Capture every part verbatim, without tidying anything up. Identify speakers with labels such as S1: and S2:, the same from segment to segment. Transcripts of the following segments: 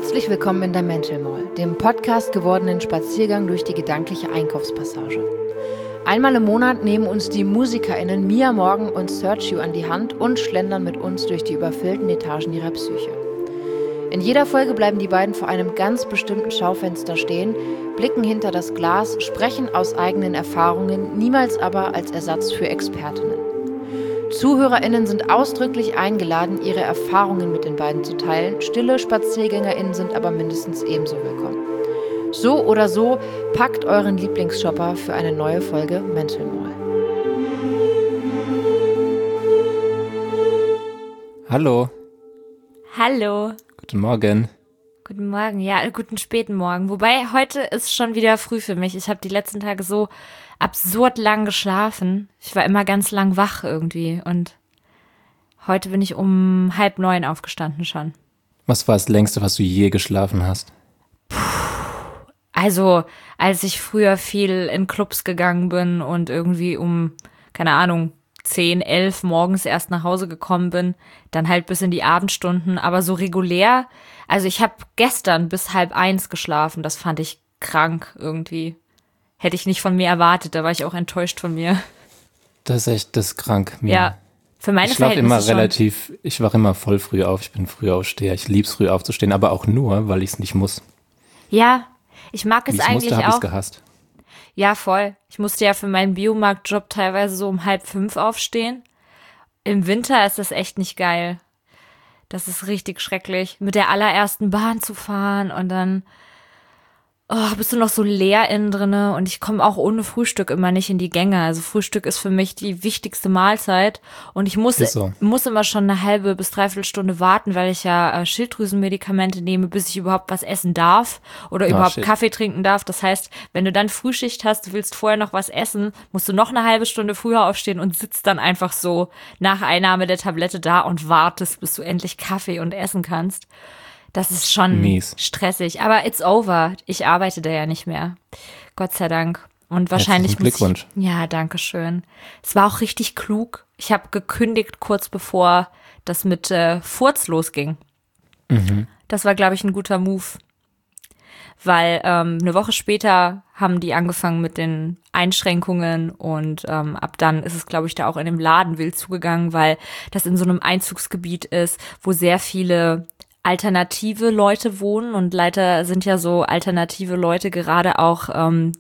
S1: Herzlich willkommen in der Mental Mall, dem Podcast gewordenen Spaziergang durch die gedankliche Einkaufspassage. Einmal im Monat nehmen uns die MusikerInnen Mia Morgan und Sergio an die Hand und schlendern mit uns durch die überfüllten Etagen ihrer Psyche. In jeder Folge bleiben die beiden vor einem ganz bestimmten Schaufenster stehen, blicken hinter das Glas, sprechen aus eigenen Erfahrungen, niemals aber als Ersatz für Expertinnen. ZuhörerInnen sind ausdrücklich eingeladen, ihre Erfahrungen mit den beiden zu teilen. Stille SpaziergängerInnen sind aber mindestens ebenso willkommen. So oder so, packt euren Lieblingsshopper für eine neue Folge Mental Mall.
S2: Hallo.
S3: Hallo.
S2: Guten Morgen.
S3: Guten Morgen, ja, guten späten Morgen. Wobei, heute ist schon wieder früh für mich. Ich habe die letzten Tage so absurd lang geschlafen. Ich war immer ganz lang wach irgendwie und heute bin ich um halb neun aufgestanden schon.
S2: Was war das Längste, was du je geschlafen hast?
S3: Puh, also, als ich früher viel in Clubs gegangen bin und irgendwie um, keine Ahnung, zehn, elf morgens erst nach Hause gekommen bin, dann halt bis in die Abendstunden, aber so regulär, also ich habe gestern bis halb eins geschlafen, das fand ich krank irgendwie. Hätte ich nicht von mir erwartet, da war ich auch enttäuscht von mir.
S2: Das ist echt, das ist krank. Mir.
S3: Ja, für meine
S2: ich schlafe immer
S3: schon.
S2: relativ, ich wache immer voll früh auf, ich bin Frühaufsteher, ich lieb's früh aufzustehen, aber auch nur, weil ich es nicht muss.
S3: Ja, ich mag es
S2: Wie ich's
S3: eigentlich
S2: musste, hab
S3: auch.
S2: Ich's gehasst.
S3: Ja, voll. Ich musste ja für meinen Biomarktjob teilweise so um halb fünf aufstehen. Im Winter ist das echt nicht geil. Das ist richtig schrecklich, mit der allerersten Bahn zu fahren und dann oh, bist du noch so leer innen drinne und ich komme auch ohne Frühstück immer nicht in die Gänge. Also Frühstück ist für mich die wichtigste Mahlzeit und ich muss,
S2: so.
S3: muss immer schon eine halbe bis dreiviertel Stunde warten, weil ich ja äh, Schilddrüsenmedikamente nehme, bis ich überhaupt was essen darf oder
S2: Oh,
S3: überhaupt
S2: shit.
S3: Kaffee trinken darf. Das heißt, wenn du dann Frühschicht hast, du willst vorher noch was essen, musst du noch eine halbe Stunde früher aufstehen und sitzt dann einfach so nach Einnahme der Tablette da und wartest, bis du endlich Kaffee und essen kannst. Das ist schon
S2: Mies.
S3: stressig, aber it's over. Ich arbeite da ja nicht mehr. Gott sei Dank. Und wahrscheinlich
S2: Herzlichen Glückwunsch.
S3: muss ich, ja, danke schön. Es war auch richtig klug. Ich habe gekündigt kurz bevor das mit äh, Furz losging.
S2: Mhm.
S3: Das war, glaube ich, ein guter Move. Weil ähm, eine Woche später haben die angefangen mit den Einschränkungen und ähm, ab dann ist es, glaube ich, da auch in dem Laden wild zugegangen, weil das in so einem Einzugsgebiet ist, wo sehr viele alternative Leute wohnen und leider sind ja so alternative Leute gerade auch ähm,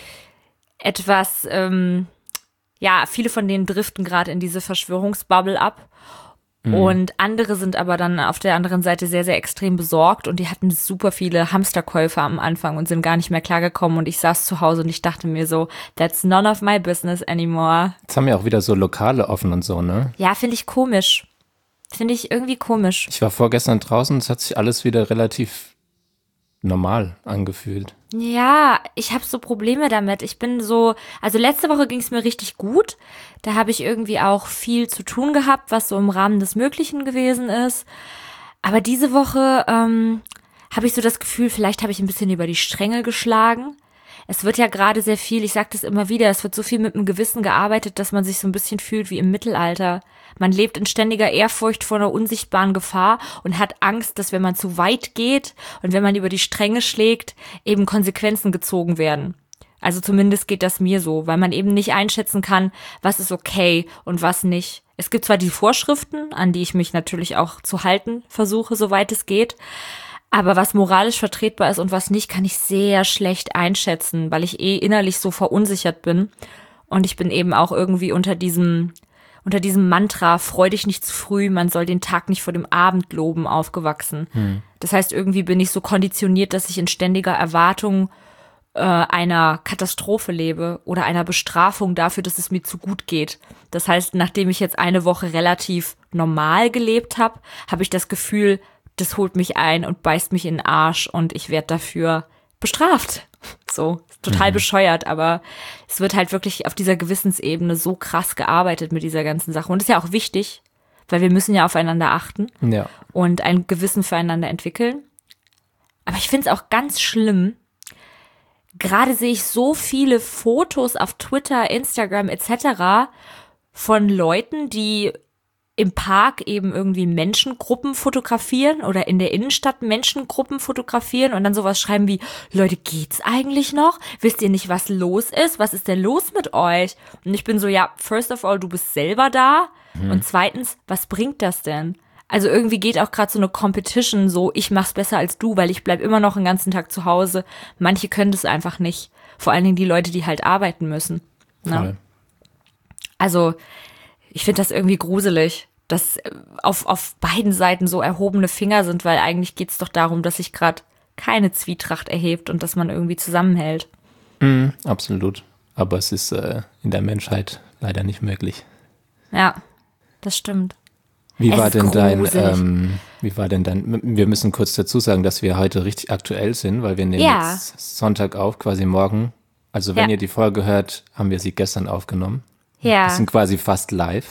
S3: etwas, ähm, ja, viele von denen driften gerade in diese Verschwörungsbubble ab mhm. und andere sind aber dann auf der anderen Seite sehr, sehr extrem besorgt und die hatten super viele Hamsterkäufe am Anfang und sind gar nicht mehr klargekommen und ich saß zu Hause und ich dachte mir so, that's none of my business anymore.
S2: Jetzt haben wir auch wieder so Lokale offen und so, ne?
S3: Ja, finde ich komisch. Finde ich irgendwie komisch.
S2: Ich war vorgestern draußen, es hat sich alles wieder relativ normal angefühlt.
S3: Ja, ich habe so Probleme damit. Ich bin so, also letzte Woche ging es mir richtig gut. Da habe ich irgendwie auch viel zu tun gehabt, was so im Rahmen des Möglichen gewesen ist. Aber diese Woche ähm, habe ich so das Gefühl, vielleicht habe ich ein bisschen über die Stränge geschlagen. Es wird ja gerade sehr viel, ich sage das immer wieder, es wird so viel mit dem Gewissen gearbeitet, dass man sich so ein bisschen fühlt wie im Mittelalter. Man lebt in ständiger Ehrfurcht vor einer unsichtbaren Gefahr und hat Angst, dass wenn man zu weit geht und wenn man über die Stränge schlägt, eben Konsequenzen gezogen werden. Also zumindest geht das mir so, weil man eben nicht einschätzen kann, was ist okay und was nicht. Es gibt zwar die Vorschriften, an die ich mich natürlich auch zu halten versuche, soweit es geht, aber was moralisch vertretbar ist und was nicht, kann ich sehr schlecht einschätzen, weil ich eh innerlich so verunsichert bin. Und ich bin eben auch irgendwie unter diesem, unter diesem Mantra, freu dich nicht zu früh, man soll den Tag nicht vor dem Abend loben, aufgewachsen. Hm. Das heißt, irgendwie bin ich so konditioniert, dass ich in ständiger Erwartung äh, einer Katastrophe lebe oder einer Bestrafung dafür, dass es mir zu gut geht. Das heißt, nachdem ich jetzt eine Woche relativ normal gelebt habe, habe ich das Gefühl, das holt mich ein und beißt mich in den Arsch und ich werde dafür bestraft. So, total mhm. bescheuert, aber es wird halt wirklich auf dieser Gewissensebene so krass gearbeitet mit dieser ganzen Sache. Und das ist ja auch wichtig, weil wir müssen ja aufeinander achten
S2: ja.
S3: und ein Gewissen füreinander entwickeln. Aber ich finde es auch ganz schlimm, gerade sehe ich so viele Fotos auf Twitter, Instagram et cetera von Leuten, die im Park eben irgendwie Menschengruppen fotografieren oder in der Innenstadt Menschengruppen fotografieren und dann sowas schreiben wie, Leute, geht's eigentlich noch? Wisst ihr nicht, was los ist? Was ist denn los mit euch? Und ich bin so, ja, first of all, du bist selber da mhm. und zweitens, was bringt das denn? Also irgendwie geht auch gerade so eine Competition so, ich mach's besser als du, weil ich bleib immer noch den ganzen Tag zu Hause. Manche können das einfach nicht. Vor allen Dingen die Leute, die halt arbeiten müssen. Ne? Also ich finde das irgendwie gruselig, dass auf, auf beiden Seiten so erhobene Finger sind, weil eigentlich geht es doch darum, dass sich gerade keine Zwietracht erhebt und dass man irgendwie zusammenhält.
S2: Mm, absolut. Aber es ist äh, in der Menschheit leider nicht möglich.
S3: Ja, das stimmt.
S2: Wie
S3: es
S2: war denn dein,
S3: gruselig.
S2: ähm, wie war denn dein, wir müssen kurz dazu sagen, dass wir heute richtig aktuell sind, weil wir nehmen
S3: Ja.
S2: jetzt Sonntag auf, quasi morgen. Also wenn
S3: Ja.
S2: ihr die Folge hört, haben wir sie gestern aufgenommen.
S3: Ja.
S2: Wir sind quasi fast live.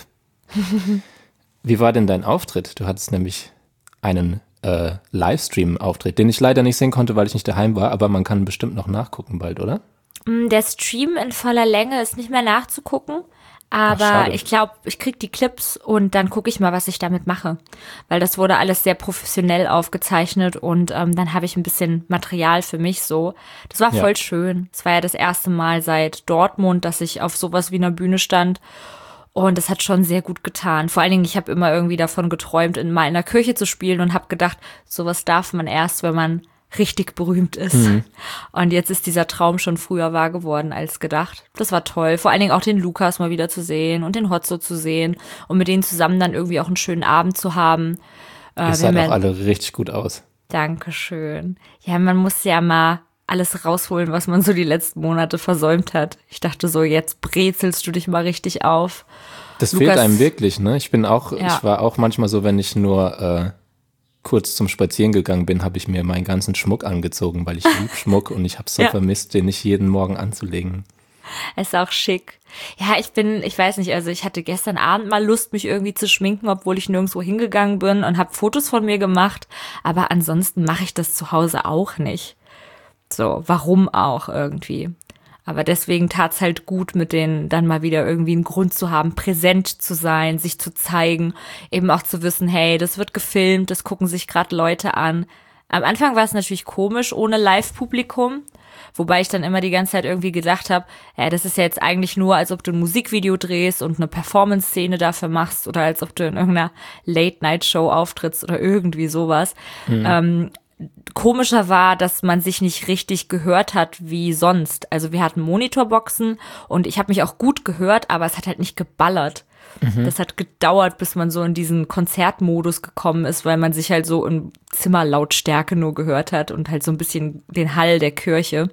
S2: Wie war denn dein Auftritt? Du hattest nämlich einen äh, Livestream-Auftritt, den ich leider nicht sehen konnte, weil ich nicht daheim war, aber man kann bestimmt noch nachgucken bald, oder?
S3: Der Stream in voller Länge ist nicht mehr nachzugucken, aber
S2: Ach, schade.
S3: ich glaube, ich krieg die Clips und dann gucke ich mal, was ich damit mache, weil das wurde alles sehr professionell aufgezeichnet und ähm, dann habe ich ein bisschen Material für mich so. Das war
S2: Ja.
S3: voll schön. Es war ja das erste Mal seit Dortmund, dass ich auf sowas wie einer Bühne stand. Und das hat schon sehr gut getan. Vor allen Dingen, ich habe immer irgendwie davon geträumt, in mal in der Kirche zu spielen und habe gedacht, sowas darf man erst, wenn man richtig berühmt ist. Mhm. Und jetzt ist dieser Traum schon früher wahr geworden als gedacht. Das war toll. Vor allen Dingen auch den Lukas mal wieder zu sehen und den Hotzo zu sehen und mit denen zusammen dann irgendwie auch einen schönen Abend zu haben.
S2: Ihr saht auch alle richtig gut aus.
S3: Dankeschön. Ja, man muss ja mal alles rausholen, was man so die letzten Monate versäumt hat. Ich dachte so, jetzt brezelst du dich mal richtig auf.
S2: Das
S3: Lukas,
S2: fehlt einem wirklich, ne? Ich bin auch,
S3: Ja.
S2: ich war auch manchmal so, wenn ich nur äh, kurz zum Spazieren gegangen bin, habe ich mir meinen ganzen Schmuck angezogen, weil ich lieb Schmuck und ich habe so
S3: Ja.
S2: vermisst, den nicht jeden Morgen anzulegen.
S3: Ist auch schick. Ja, ich bin, ich weiß nicht, also ich hatte gestern Abend mal Lust, mich irgendwie zu schminken, obwohl ich nirgendwo hingegangen bin und habe Fotos von mir gemacht. Aber ansonsten mache ich das zu Hause auch nicht. So, warum auch irgendwie? Aber deswegen tat's halt gut, mit denen dann mal wieder irgendwie einen Grund zu haben, präsent zu sein, sich zu zeigen, eben auch zu wissen, hey, das wird gefilmt, das gucken sich gerade Leute an. Am Anfang war es natürlich komisch, ohne Live-Publikum, wobei ich dann immer die ganze Zeit irgendwie gedacht habe, ja, das ist ja jetzt eigentlich nur, als ob du ein Musikvideo drehst und eine Performance-Szene dafür machst oder als ob du in irgendeiner Late-Night-Show auftrittst oder irgendwie sowas. Mhm. Ähm, Komischer war, dass man sich nicht richtig gehört hat wie sonst. Also wir hatten Monitorboxen und ich habe mich auch gut gehört, aber es hat halt nicht geballert. Mhm. Das hat gedauert, bis man so in diesen Konzertmodus gekommen ist, weil man sich halt so in Zimmerlautstärke nur gehört hat und halt so ein bisschen den Hall der Kirche.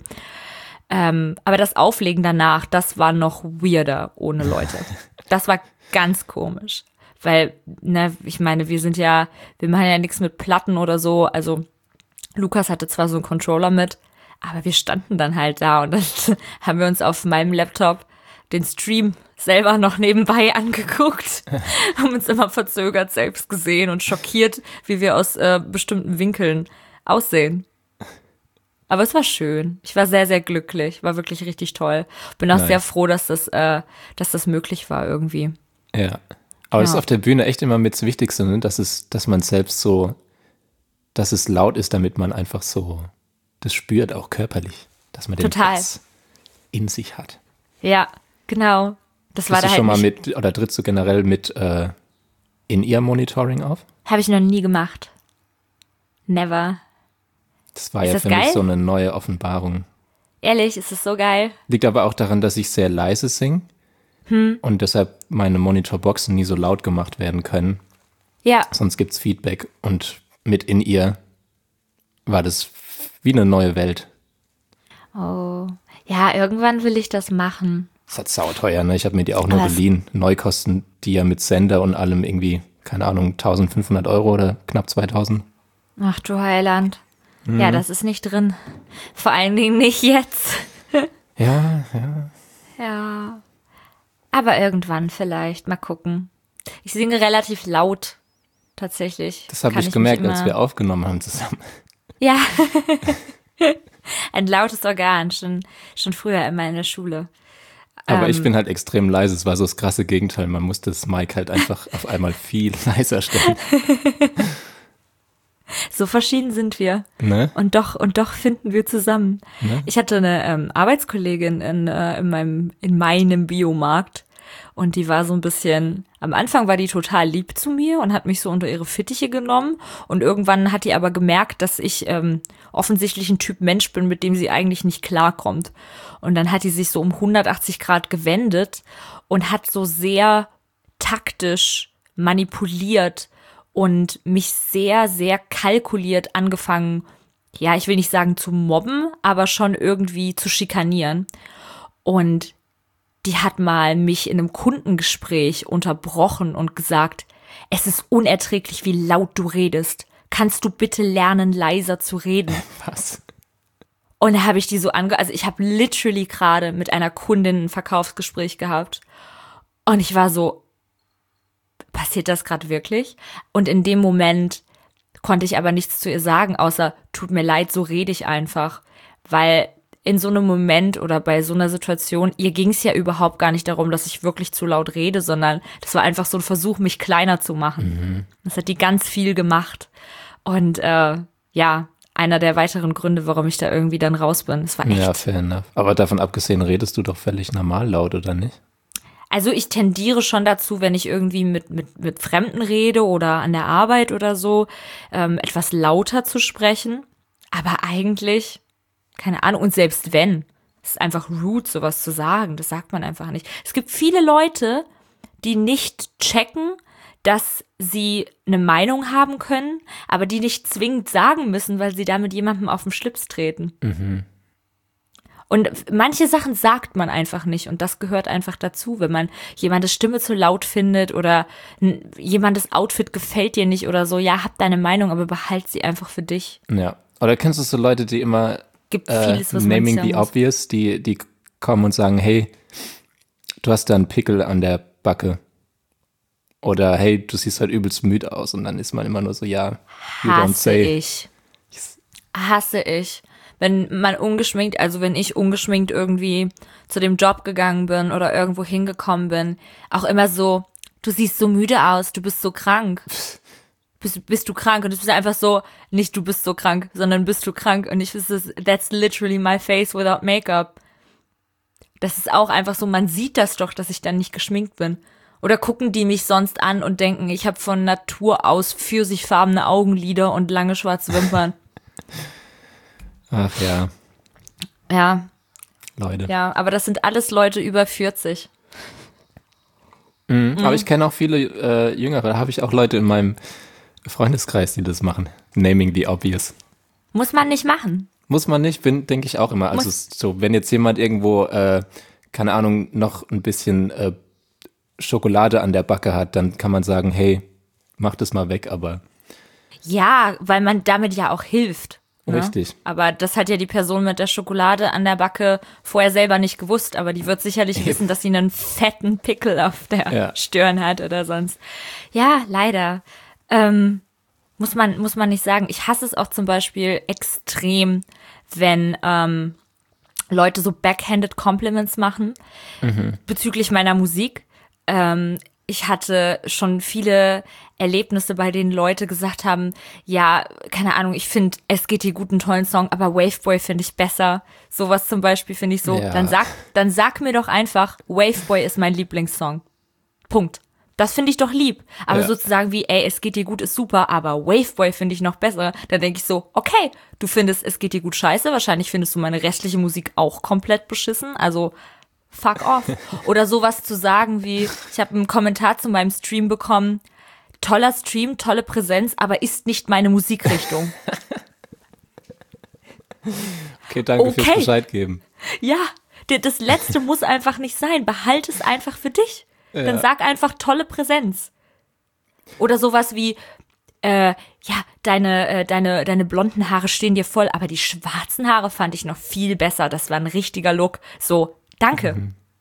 S3: Ähm, aber das Auflegen danach, das war noch weirder ohne Leute. Das war ganz komisch. Weil, ne, ich meine, wir sind ja, wir machen ja nichts mit Platten oder so, also Lukas hatte zwar so einen Controller mit, aber wir standen dann halt da und dann haben wir uns auf meinem Laptop den Stream selber noch nebenbei angeguckt, haben uns immer verzögert selbst gesehen und schockiert, wie wir aus äh, bestimmten Winkeln aussehen. Aber es war schön. Ich war sehr, sehr glücklich. War wirklich richtig toll. Bin auch
S2: Nice.
S3: sehr froh, dass das, äh, dass das möglich war irgendwie.
S2: Ja. Aber es
S3: Ja.
S2: ist auf der Bühne echt immer mit das Wichtigste, ne? dass, es, dass man selbst so, dass es laut ist, damit man einfach so das spürt, auch körperlich, dass man den
S3: Total.
S2: Bass in sich hat.
S3: Ja, genau. Das war
S2: Bist
S3: da
S2: du
S3: halt
S2: schon mal
S3: nicht,
S2: mit, oder trittst du generell mit äh, In-Ear-Monitoring auf?
S3: habe ich noch nie gemacht. Never.
S2: Das war
S3: Ist
S2: ja
S3: das
S2: für
S3: geil?
S2: mich so eine neue Offenbarung.
S3: Ehrlich, ist es so geil.
S2: Liegt aber auch daran, dass ich sehr leise singe
S3: Hm.
S2: und deshalb meine Monitorboxen nie so laut gemacht werden können.
S3: Ja,
S2: Sonst gibt's Feedback und mit In-Ear war das wie eine neue Welt.
S3: oh. Ja, irgendwann will ich das machen.
S2: Das hat sauteuer, ne? Ich habe mir die auch nur
S3: Aber es-
S2: geliehen. Neu kosten die ja mit Sender und allem irgendwie, keine Ahnung, eintausendfünfhundert Euro oder knapp zweitausend.
S3: Ach du Heiland. Ja, das ist nicht drin. Vor allen Dingen nicht jetzt.
S2: Ja, ja.
S3: Ja. Aber irgendwann vielleicht. Mal gucken. Ich singe relativ laut. Tatsächlich.
S2: Das habe
S3: Kann
S2: ich
S3: mich
S2: gemerkt,
S3: immer-
S2: als wir aufgenommen haben zusammen.
S3: Ja. Ein lautes Organ, schon, schon früher immer in der Schule.
S2: Aber
S3: ähm,
S2: ich bin halt extrem leise. Es war so das krasse Gegenteil. Man musste das Mic halt einfach auf einmal viel leiser stellen.
S3: So verschieden sind wir.
S2: Ne?
S3: Und doch, und doch finden wir zusammen.
S2: Ne?
S3: Ich hatte eine ähm, Arbeitskollegin in, äh, in meinem, in meinem Biomarkt und die war so ein bisschen, am Anfang war die total lieb zu mir und hat mich so unter ihre Fittiche genommen und irgendwann hat die aber gemerkt, dass ich ähm, offensichtlich ein Typ Mensch bin, mit dem sie eigentlich nicht klarkommt. Und dann hat die sich so um hundertachtzig Grad gewendet und hat so sehr taktisch manipuliert und mich sehr, sehr kalkuliert angefangen, ja, ich will nicht sagen zu mobben, aber schon irgendwie zu schikanieren. Und die hat mal mich in einem Kundengespräch unterbrochen und gesagt, es ist unerträglich, wie laut du redest. Kannst du bitte lernen, leiser zu reden?
S2: Was?
S3: Und da habe ich die so ange... Also ich habe literally gerade mit einer Kundin ein Verkaufsgespräch gehabt. Und ich war so, passiert das gerade wirklich? Und in dem Moment konnte ich aber nichts zu ihr sagen, außer, tut mir leid, so rede ich einfach. Weil in so einem Moment oder bei so einer Situation, ihr ging es ja überhaupt gar nicht darum, dass ich wirklich zu laut rede, sondern das war einfach so ein Versuch, mich kleiner zu machen. Mhm. Das hat die ganz viel gemacht. Und äh, ja, einer der weiteren Gründe, warum ich da irgendwie dann raus bin. Das war echt.
S2: Ja, fair enough. Aber davon abgesehen, redest du doch völlig normal laut, oder nicht?
S3: Also ich tendiere schon dazu, wenn ich irgendwie mit, mit, mit Fremden rede oder an der Arbeit oder so, ähm, etwas lauter zu sprechen. Aber eigentlich, keine Ahnung, und selbst wenn, es ist einfach rude, sowas zu sagen. Das sagt man einfach nicht. Es gibt viele Leute, die nicht checken, dass sie eine Meinung haben können, aber die nicht zwingend sagen müssen, weil sie damit jemandem auf den Schlips treten. Mhm. Und manche Sachen sagt man einfach nicht und das gehört einfach dazu, wenn man jemandes Stimme zu laut findet oder n- jemandes Outfit gefällt dir nicht oder so. Ja, hab deine Meinung, aber behalt sie einfach für dich.
S2: Ja, oder kennst du so Leute, die immer
S3: Gibt
S2: äh,
S3: vieles, was man
S2: naming
S3: sagen
S2: the
S3: muss.
S2: obvious, die, die kommen und sagen, hey, du hast da einen Pickel an der Backe. Oder hey, du siehst halt übelst müde aus und dann ist man immer nur so, ja, you don't
S3: Hasse
S2: say.
S3: ich. Hasse ich. Wenn man ungeschminkt, also wenn ich ungeschminkt irgendwie zu dem Job gegangen bin oder irgendwo hingekommen bin, auch immer so, du siehst so müde aus, du bist so krank. Bist, bist du krank? Und es ist einfach so, nicht du bist so krank, sondern bist du krank. Und ich weiß, that's literally my face without makeup. Das ist auch einfach so, man sieht das doch, dass ich dann nicht geschminkt bin. Oder gucken die mich sonst an und denken, ich habe von Natur aus pfirsichfarbene Augenlider und lange schwarze Wimpern.
S2: Ach ja,
S3: Ja,
S2: Leute.
S3: ja, aber das sind alles Leute über vierzig.
S2: Mhm. Aber ich kenne auch viele äh, Jüngere, da habe ich auch Leute in meinem Freundeskreis, die das machen. Naming the obvious.
S3: Muss man nicht machen.
S2: Muss man nicht, bin, denke ich auch immer. Also
S3: Muss-
S2: so, wenn jetzt jemand irgendwo, äh, keine Ahnung, noch ein bisschen äh, Schokolade an der Backe hat, dann kann man sagen, hey, mach das mal weg, aber
S3: Ja, weil man damit ja auch hilft. Ne?
S2: richtig.
S3: Aber das hat ja die Person mit der Schokolade an der Backe vorher selber nicht gewusst, aber die wird sicherlich wissen, dass sie einen fetten Pickel auf der
S2: Ja.
S3: Stirn hat oder sonst. Ja, leider. Ähm, muss man, muss man nicht sagen. Ich hasse es auch zum Beispiel extrem, wenn ähm, Leute so backhanded Compliments machen bezüglich meiner Musik. Ähm, ich hatte schon viele Erlebnisse, bei denen Leute gesagt haben, ja, keine Ahnung, ich finde S G T gut einen tollen Song, aber Waveboy finde ich besser. Sowas zum Beispiel finde ich so.
S2: Ja.
S3: Dann sag, dann sag mir doch einfach, Waveboy ist mein Lieblingssong. Punkt. Das finde ich doch lieb. Aber
S2: Ja.
S3: sozusagen wie, ey, es geht dir gut, ist super, aber Waveboy finde ich noch besser. Da denke ich so, okay, du findest es geht dir gut scheiße, wahrscheinlich findest du meine restliche Musik auch komplett beschissen, also fuck off. Oder sowas zu sagen wie, ich habe einen Kommentar zu meinem Stream bekommen, toller Stream, tolle Präsenz, aber ist nicht meine Musikrichtung.
S2: Okay, danke fürs
S3: Okay.
S2: Bescheid geben.
S3: Ja, d- das Letzte muss einfach nicht sein. Behalte es einfach für dich. Dann sag einfach tolle Präsenz. Oder sowas wie, äh, ja, deine, äh, deine, deine blonden Haare stehen dir voll, aber die schwarzen Haare fand ich noch viel besser. Das war ein richtiger Look. So, danke.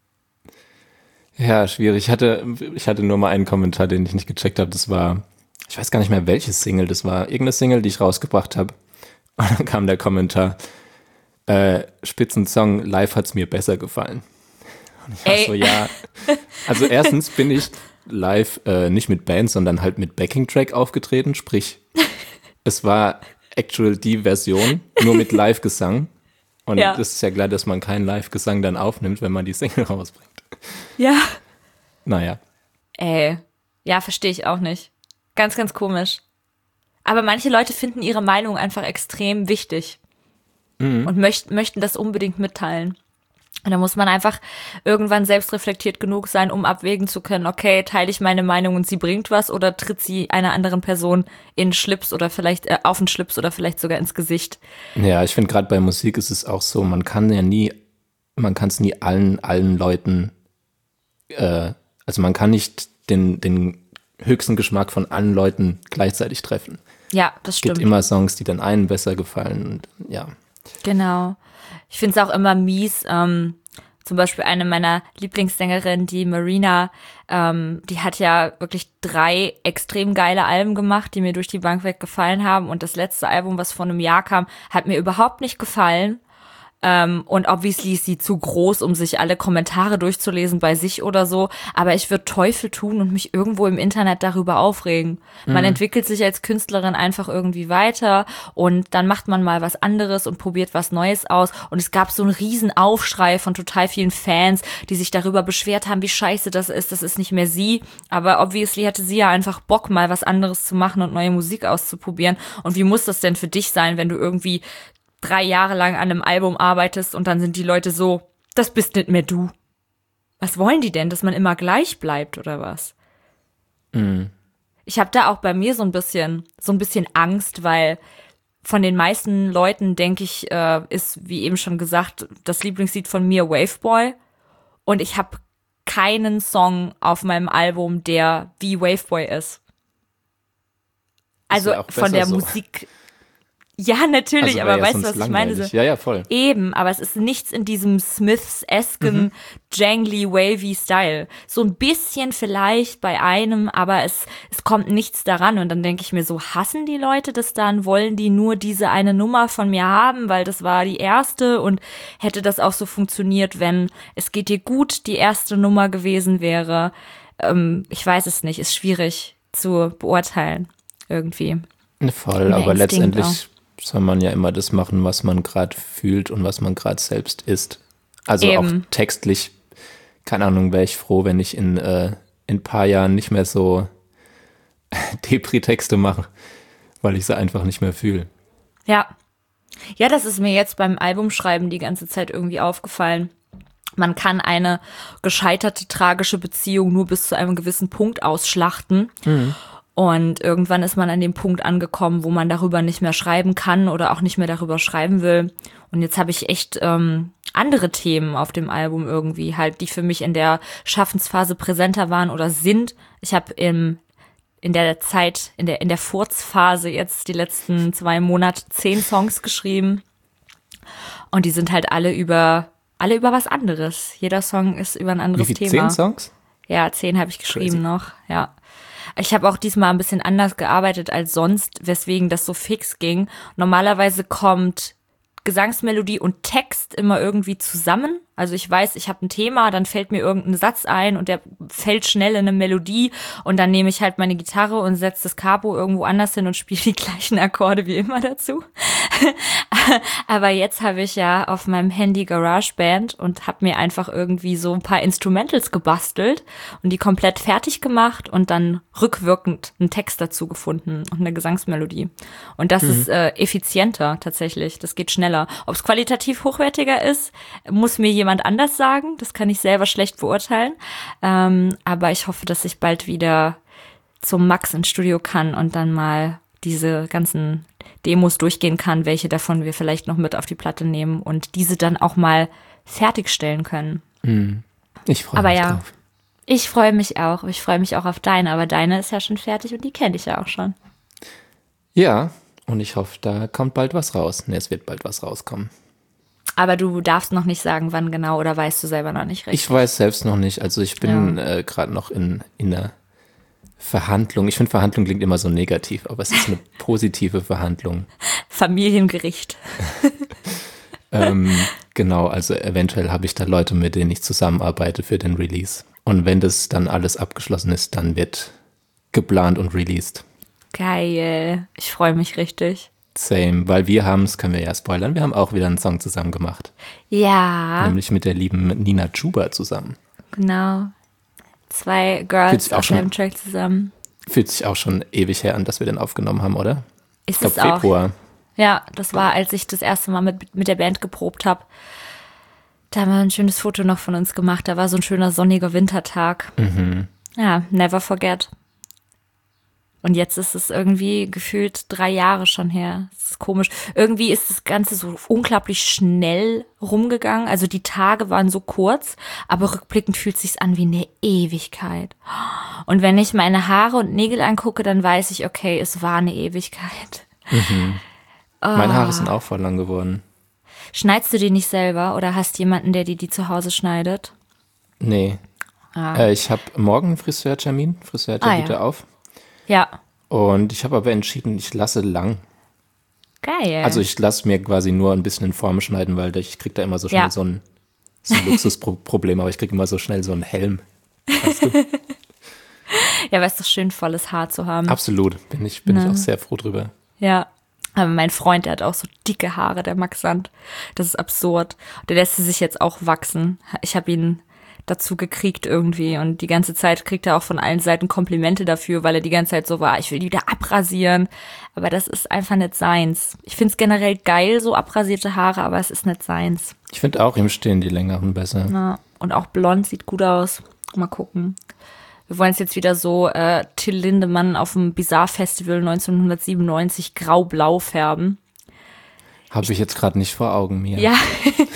S2: Ja, schwierig. Ich hatte, ich hatte nur mal einen Kommentar, den ich nicht gecheckt habe. Das war, ich weiß gar nicht mehr, welches Single das war. Irgendeine Single, die ich rausgebracht habe. Und dann kam der Kommentar, äh, Spitzensong, live hat's mir besser gefallen.
S3: Ey.
S2: Also ja, also erstens bin ich live äh, nicht mit Band, sondern halt mit Backing-Track aufgetreten, sprich, es war actual die Version, nur mit Live-Gesang. Und
S3: Ja.
S2: es ist ja klar, dass man keinen Live-Gesang dann aufnimmt, wenn man die Single rausbringt.
S3: Ja.
S2: Naja.
S3: Ey. Ja, verstehe ich auch nicht. Ganz, ganz komisch. Aber manche Leute finden ihre Meinung einfach extrem wichtig.
S2: Mhm.
S3: Und möcht, möchten das unbedingt mitteilen. Und da muss man einfach irgendwann selbstreflektiert genug sein, um abwägen zu können, okay, teile ich meine Meinung und sie bringt was oder tritt sie einer anderen Person in den Schlips oder vielleicht äh, auf den Schlips oder vielleicht sogar ins Gesicht.
S2: Ja, ich finde gerade bei Musik ist es auch so, man kann ja nie, man kann es nie allen, allen Leuten, äh, also man kann nicht den, den höchsten Geschmack von allen Leuten gleichzeitig treffen.
S3: Ja, das
S2: Es gibt
S3: stimmt.
S2: immer Songs, die dann einen besser gefallen und ja.
S3: Genau. Ich finde es auch immer mies, ähm, zum Beispiel eine meiner Lieblingssängerinnen, die Marina, ähm, die hat ja wirklich drei extrem geile Alben gemacht, die mir durch die Bank weg gefallen haben. Und das letzte Album, was vor einem Jahr kam, hat mir überhaupt nicht gefallen. Ähm, und obviously ist sie zu groß, um sich alle Kommentare durchzulesen bei sich oder so. Aber ich würde Teufel tun und mich irgendwo im Internet darüber aufregen. Man
S2: Mhm.
S3: entwickelt sich als Künstlerin einfach irgendwie weiter und dann macht man mal was anderes und probiert was Neues aus. Und es gab so einen riesen Aufschrei von total vielen Fans, die sich darüber beschwert haben, wie scheiße das ist. Das ist nicht mehr sie. Aber obviously hatte sie ja einfach Bock, mal was anderes zu machen und neue Musik auszuprobieren. Und wie muss das denn für dich sein, wenn du irgendwie drei Jahre lang an einem Album arbeitest und dann sind die Leute so, das bist nicht mehr du. Was wollen die denn, dass man immer gleich bleibt oder was?
S2: Mhm.
S3: Ich habe da auch bei mir so ein bisschen, so ein bisschen Angst, weil von den meisten Leuten, denke ich, äh, ist, wie eben schon gesagt, das Lieblingslied von mir Waveboy. Und ich habe keinen Song auf meinem Album, der wie Waveboy ist. Also
S2: ja auch
S3: von der
S2: besser so.
S3: Musik. Ja, natürlich,
S2: Also
S3: aber
S2: wäre ja
S3: weißt du,
S2: sonst
S3: was ich meine?
S2: langweilig.
S3: So,
S2: Ja, ja, voll.
S3: eben, aber es ist nichts in diesem Smiths-esken,
S2: Mhm.
S3: jangly, wavy Style. So ein bisschen vielleicht bei einem, aber es, es kommt nichts daran. Und dann denke ich mir so, hassen die Leute das dann? Wollen die nur diese eine Nummer von mir haben, weil das war die erste? Und hätte das auch so funktioniert, wenn Es geht dir gut die erste Nummer gewesen wäre? Ähm, ich weiß es nicht, ist schwierig zu beurteilen irgendwie.
S2: Voll,
S3: Der
S2: aber
S3: Instinkt
S2: letztendlich soll man ja immer das machen, was man gerade fühlt und was man gerade selbst ist. Also
S3: Eben.
S2: auch textlich, keine Ahnung, wäre ich froh, wenn ich in, äh, in ein paar Jahren nicht mehr so Depri-Texte mache, weil ich sie einfach nicht mehr fühle.
S3: Ja. Ja, das ist mir jetzt beim Albumschreiben die ganze Zeit irgendwie aufgefallen. Man kann eine gescheiterte, tragische Beziehung nur bis zu einem gewissen Punkt ausschlachten.
S2: Mhm.
S3: Und irgendwann ist man an dem Punkt angekommen, wo man darüber nicht mehr schreiben kann oder auch nicht mehr darüber schreiben will. Und jetzt habe ich echt ähm, andere Themen auf dem Album irgendwie, halt, die für mich in der Schaffensphase präsenter waren oder sind. Ich habe im in der Zeit, in der in der Furzphase jetzt die letzten zwei Monate zehn Songs geschrieben. Und die sind halt alle über alle über was anderes. Jeder Song ist über ein anderes
S2: Wie viel?
S3: Thema.
S2: Zehn Songs?
S3: Ja, zehn habe ich geschrieben
S2: Crazy.
S3: noch, ja. Ich habe auch diesmal ein bisschen anders gearbeitet als sonst, weswegen das so fix ging. Normalerweise kommt Gesangsmelodie und Text immer irgendwie zusammen. Also ich weiß, ich habe ein Thema, dann fällt mir irgendein Satz ein und der fällt schnell in eine Melodie und dann nehme ich halt meine Gitarre und setze das Capo irgendwo anders hin und spiele die gleichen Akkorde wie immer dazu. Aber jetzt habe ich ja auf meinem Handy GarageBand und habe mir einfach irgendwie so ein paar Instrumentals gebastelt und die komplett fertig gemacht und dann rückwirkend einen Text dazu gefunden und eine Gesangsmelodie. Und das mhm. ist äh, effizienter tatsächlich, das geht schneller. Ob es qualitativ hochwertiger ist, muss mir jemand anders sagen, das kann ich selber schlecht beurteilen. Ähm, aber ich hoffe, dass ich bald wieder zum Max ins Studio kann und dann mal diese ganzen Demos durchgehen kann, welche davon wir vielleicht noch mit auf die Platte nehmen und diese dann auch mal fertigstellen können.
S2: Mhm. Ich freue
S3: aber
S2: mich
S3: ja,
S2: drauf.
S3: Ich freue mich auch. Ich freue mich auch auf deine, aber deine ist ja schon fertig und die kenne ich ja auch schon.
S2: Ja, und ich hoffe, da kommt bald was raus. Ne, es wird bald was rauskommen.
S3: Aber du darfst noch nicht sagen, wann genau, oder weißt du selber noch nicht richtig?
S2: Ich weiß selbst noch nicht. Also ich bin
S3: Ja.
S2: äh, gerade noch in, in einer Verhandlung. Ich finde, Verhandlung klingt immer so negativ, aber es ist eine positive Verhandlung.
S3: Familiengericht.
S2: ähm, Genau, also eventuell habe ich da Leute, mit denen ich zusammenarbeite für den Release. Und wenn das dann alles abgeschlossen ist, dann wird geplant und released.
S3: Geil. Ich freue mich richtig.
S2: Same, weil wir haben es, können wir ja spoilern, wir haben auch wieder einen Song zusammen gemacht.
S3: Ja.
S2: Nämlich mit der lieben Nina Chuba zusammen.
S3: Genau. Zwei
S2: Fühlt
S3: Girls
S2: sich auch
S3: auf
S2: schon-
S3: einem Track zusammen.
S2: Fühlt sich auch schon ewig her an, dass wir den aufgenommen haben, oder? Ich
S3: Ist
S2: glaube
S3: es auch.
S2: Februar.
S3: Ja, das war, als ich das erste Mal mit, mit der Band geprobt habe. Da haben wir ein schönes Foto noch von uns gemacht. Da war so ein schöner sonniger Wintertag.
S2: Mhm.
S3: Ja, never forget. Und jetzt ist es irgendwie gefühlt drei Jahre schon her. Das ist komisch. Irgendwie ist das Ganze so unglaublich schnell rumgegangen. Also die Tage waren so kurz, aber rückblickend fühlt es sich an wie eine Ewigkeit. Und wenn ich meine Haare und Nägel angucke, dann weiß ich, okay, es war eine Ewigkeit.
S2: Meine Haare sind auch voll lang geworden.
S3: Schneidest du die nicht selber oder hast jemanden, der dir die zu Hause schneidet?
S2: Nee.
S3: Ah.
S2: Äh, ich habe morgen einen Friseurtermin. Friseur hat ja
S3: Ah, ja.
S2: wieder auf.
S3: Ja,
S2: Und ich habe aber entschieden, ich lasse lang.
S3: geil.
S2: Also ich lasse mir quasi nur ein bisschen in Form schneiden, weil ich kriege da immer so schnell
S3: Ja.
S2: so ein, so ein Luxusproblem, aber ich kriege immer so schnell so einen Helm. Weißt du?
S3: Ja, aber es ist doch schön, volles Haar zu haben.
S2: Absolut. Bin ich, bin ich
S3: Na.
S2: auch sehr froh drüber.
S3: Ja. Aber mein Freund, der hat auch so dicke Haare, der Max Sand. Das ist absurd. Der lässt sie sich jetzt auch wachsen. Ich habe ihn dazu gekriegt irgendwie und die ganze Zeit kriegt er auch von allen Seiten Komplimente dafür, weil er die ganze Zeit so war, ich will die wieder abrasieren. Aber das ist einfach nicht seins. Ich finde es generell geil, so abrasierte Haare, aber es ist nicht seins.
S2: Ich finde auch, ihm stehen die längeren besser.
S3: Ja. Und auch blond sieht gut aus. Mal gucken. Wir wollen es jetzt wieder so äh, Till Lindemann auf dem Bizarre Festival neunzehnhundertsiebenundneunzig grau-blau färben.
S2: Habe ich jetzt gerade nicht vor Augen mir.
S3: Ja.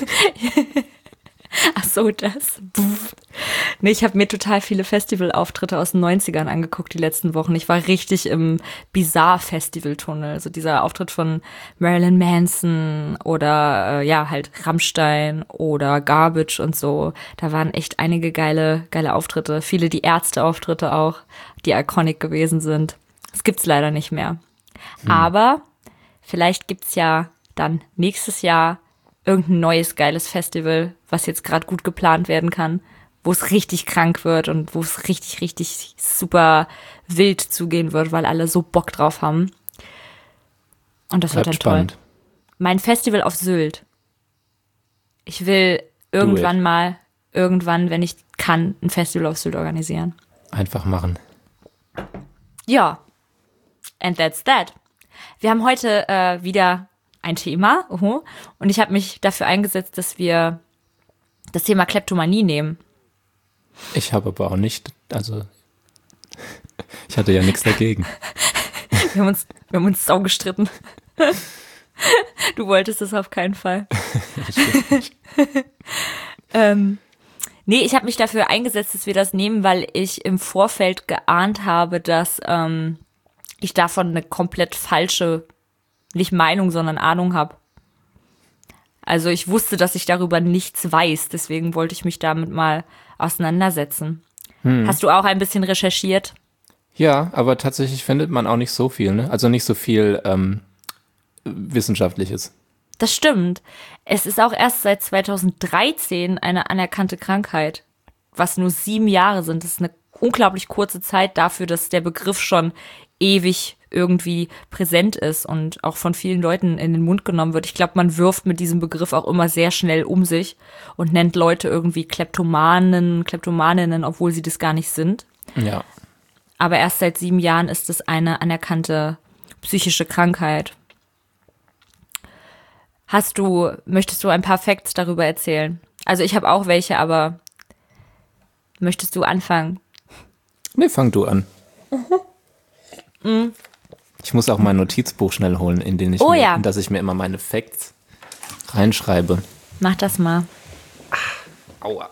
S3: Ach so, das. Puff. Nee, ich habe mir total viele Festivalauftritte aus den neunzigern angeguckt die letzten Wochen. Ich war richtig im Bizarre-Festival-Tunnel. Also dieser Auftritt von Marilyn Manson oder äh, ja, halt Rammstein oder Garbage und so. Da waren echt einige geile, geile Auftritte. Viele die Ärzte-Auftritte auch, die iconic gewesen sind. Das gibt's leider nicht mehr. Aber vielleicht gibt's ja dann nächstes Jahr irgendein neues geiles Festival, was jetzt gerade gut geplant werden kann, wo es richtig krank wird und wo es richtig, richtig super wild zugehen wird, weil alle so Bock drauf haben. Und das wird
S2: Bleibt
S3: dann
S2: spannend.
S3: toll. Mein Festival auf Sylt. Ich will irgendwann mal, irgendwann, wenn ich kann, ein Festival auf Sylt organisieren.
S2: Einfach machen.
S3: Ja. And that's that. Wir haben heute äh, wieder ein Thema. Uh-huh. Und ich habe mich dafür eingesetzt, dass wir das Thema Kleptomanie nehmen.
S2: Ich habe aber auch nicht, also ich hatte ja nichts dagegen.
S3: Wir haben uns, wir haben uns sau gestritten. Du wolltest es auf keinen Fall. ähm, nee, ich habe mich dafür eingesetzt, dass wir das nehmen, weil ich im Vorfeld geahnt habe, dass ähm, ich davon eine komplett falsche, nicht Meinung, sondern Ahnung habe. Also ich wusste, dass ich darüber nichts weiß, deswegen wollte ich mich damit mal auseinandersetzen. Hm. Hast du auch ein bisschen recherchiert?
S2: Ja, aber tatsächlich findet man auch nicht so viel, ne? Also nicht so viel ähm, Wissenschaftliches.
S3: Das stimmt. Es ist auch erst seit zweitausenddreizehn eine anerkannte Krankheit, was nur sieben Jahre sind. Das ist eine unglaublich kurze Zeit dafür, dass der Begriff schon ewig irgendwie präsent ist und auch von vielen Leuten in den Mund genommen wird. Ich glaube, man wirft mit diesem Begriff auch immer sehr schnell um sich und nennt Leute irgendwie Kleptomanen, Kleptomaninnen, obwohl sie das gar nicht sind.
S2: Ja.
S3: Aber erst seit sieben Jahren ist es eine anerkannte psychische Krankheit. Hast du, möchtest du ein paar Facts darüber erzählen? Also ich habe auch welche, aber möchtest du anfangen?
S2: Nee, fang du an. Mhm. Ich muss auch mein Notizbuch schnell holen, in, den ich
S3: Oh
S2: mir,
S3: ja.
S2: in das ich mir immer meine Facts reinschreibe.
S3: Mach das mal.
S2: Aua.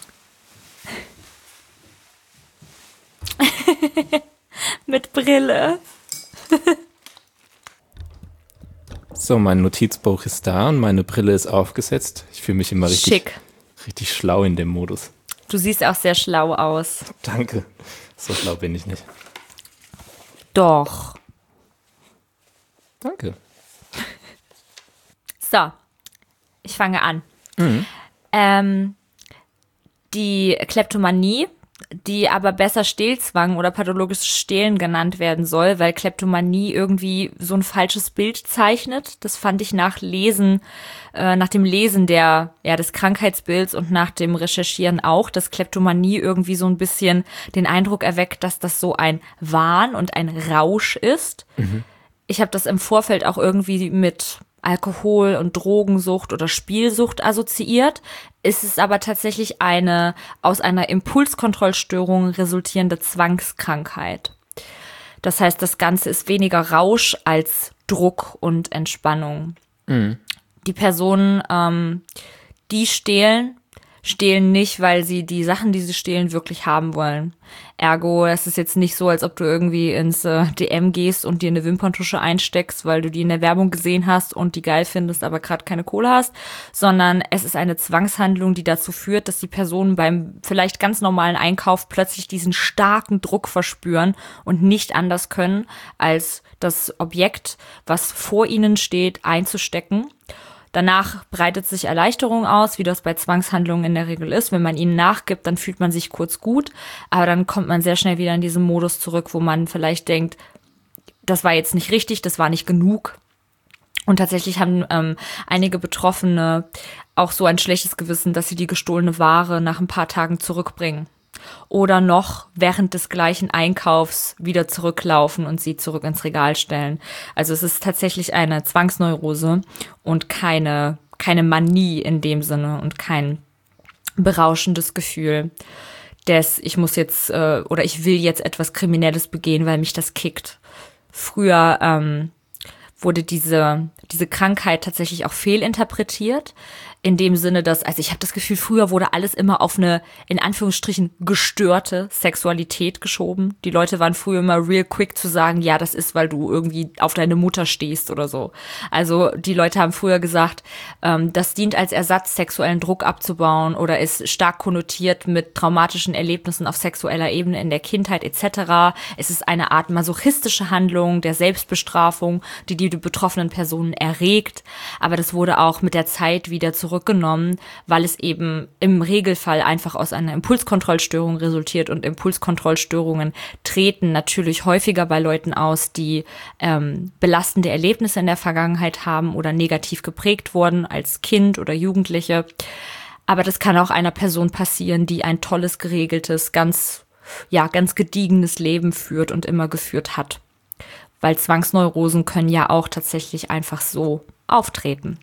S3: Mit Brille.
S2: So, mein Notizbuch ist da und meine Brille ist aufgesetzt. Ich fühle mich immer richtig,
S3: Schick.
S2: richtig schlau in dem Modus.
S3: Du siehst auch sehr schlau aus.
S2: Danke. So schlau bin ich nicht.
S3: Doch.
S2: Danke.
S3: So, ich fange an.
S2: Mhm.
S3: Ähm, die Kleptomanie, die aber besser Stehlzwang oder pathologisches Stehlen genannt werden soll, weil Kleptomanie irgendwie so ein falsches Bild zeichnet. Das fand ich nach Lesen, äh, nach dem Lesen der, ja, des Krankheitsbilds und nach dem Recherchieren auch, dass Kleptomanie irgendwie so ein bisschen den Eindruck erweckt, dass das so ein Wahn und ein Rausch ist. Mhm. Ich habe das im Vorfeld auch irgendwie mit Alkohol- und Drogensucht oder Spielsucht assoziiert. Es ist aber tatsächlich eine aus einer Impulskontrollstörung resultierende Zwangskrankheit. Das heißt, das Ganze ist weniger Rausch als Druck und Entspannung. Mhm. Die Personen, ähm, die stehlen, stehlen nicht, weil sie die Sachen, die sie stehlen, wirklich haben wollen. Ergo, es ist jetzt nicht so, als ob du irgendwie ins äh, D M gehst und dir eine Wimperntusche einsteckst, weil du die in der Werbung gesehen hast und die geil findest, aber gerade keine Kohle hast, sondern es ist eine Zwangshandlung, die dazu führt, dass die Personen beim vielleicht ganz normalen Einkauf plötzlich diesen starken Druck verspüren und nicht anders können, als das Objekt, was vor ihnen steht, einzustecken. Danach breitet sich Erleichterung aus, wie das bei Zwangshandlungen in der Regel ist. Wenn man ihnen nachgibt, dann fühlt man sich kurz gut, aber dann kommt man sehr schnell wieder in diesen Modus zurück, wo man vielleicht denkt, das war jetzt nicht richtig, das war nicht genug. Und tatsächlich haben ähm, einige Betroffene auch so ein schlechtes Gewissen, dass sie die gestohlene Ware nach ein paar Tagen zurückbringen. Oder noch während des gleichen Einkaufs wieder zurücklaufen und sie zurück ins Regal stellen. Also es ist tatsächlich eine Zwangsneurose und keine, keine Manie in dem Sinne und kein berauschendes Gefühl des, ich muss jetzt äh, oder ich will jetzt etwas Kriminelles begehen, weil mich das kickt. Früher ähm, wurde diese, diese Krankheit tatsächlich auch fehlinterpretiert. In dem Sinne, dass, also ich habe das Gefühl, früher wurde alles immer auf eine, in Anführungsstrichen, gestörte Sexualität geschoben. Die Leute waren früher immer real quick zu sagen, ja, das ist, weil du irgendwie auf deine Mutter stehst oder so. Also die Leute haben früher gesagt, ähm, das dient als Ersatz, sexuellen Druck abzubauen oder ist stark konnotiert mit traumatischen Erlebnissen auf sexueller Ebene in der Kindheit et cetera. Es ist eine Art masochistische Handlung der Selbstbestrafung, die die betroffenen Personen erregt. Aber das wurde auch mit der Zeit wieder zurück zurückgenommen, weil es eben im Regelfall einfach aus einer Impulskontrollstörung resultiert und Impulskontrollstörungen treten natürlich häufiger bei Leuten aus, die ähm, belastende Erlebnisse in der Vergangenheit haben oder negativ geprägt wurden als Kind oder Jugendliche. Aber das kann auch einer Person passieren, die ein tolles, geregeltes, ganz, ja, ganz gediegenes Leben führt und immer geführt hat. Weil Zwangsneurosen können ja auch tatsächlich einfach so auftreten.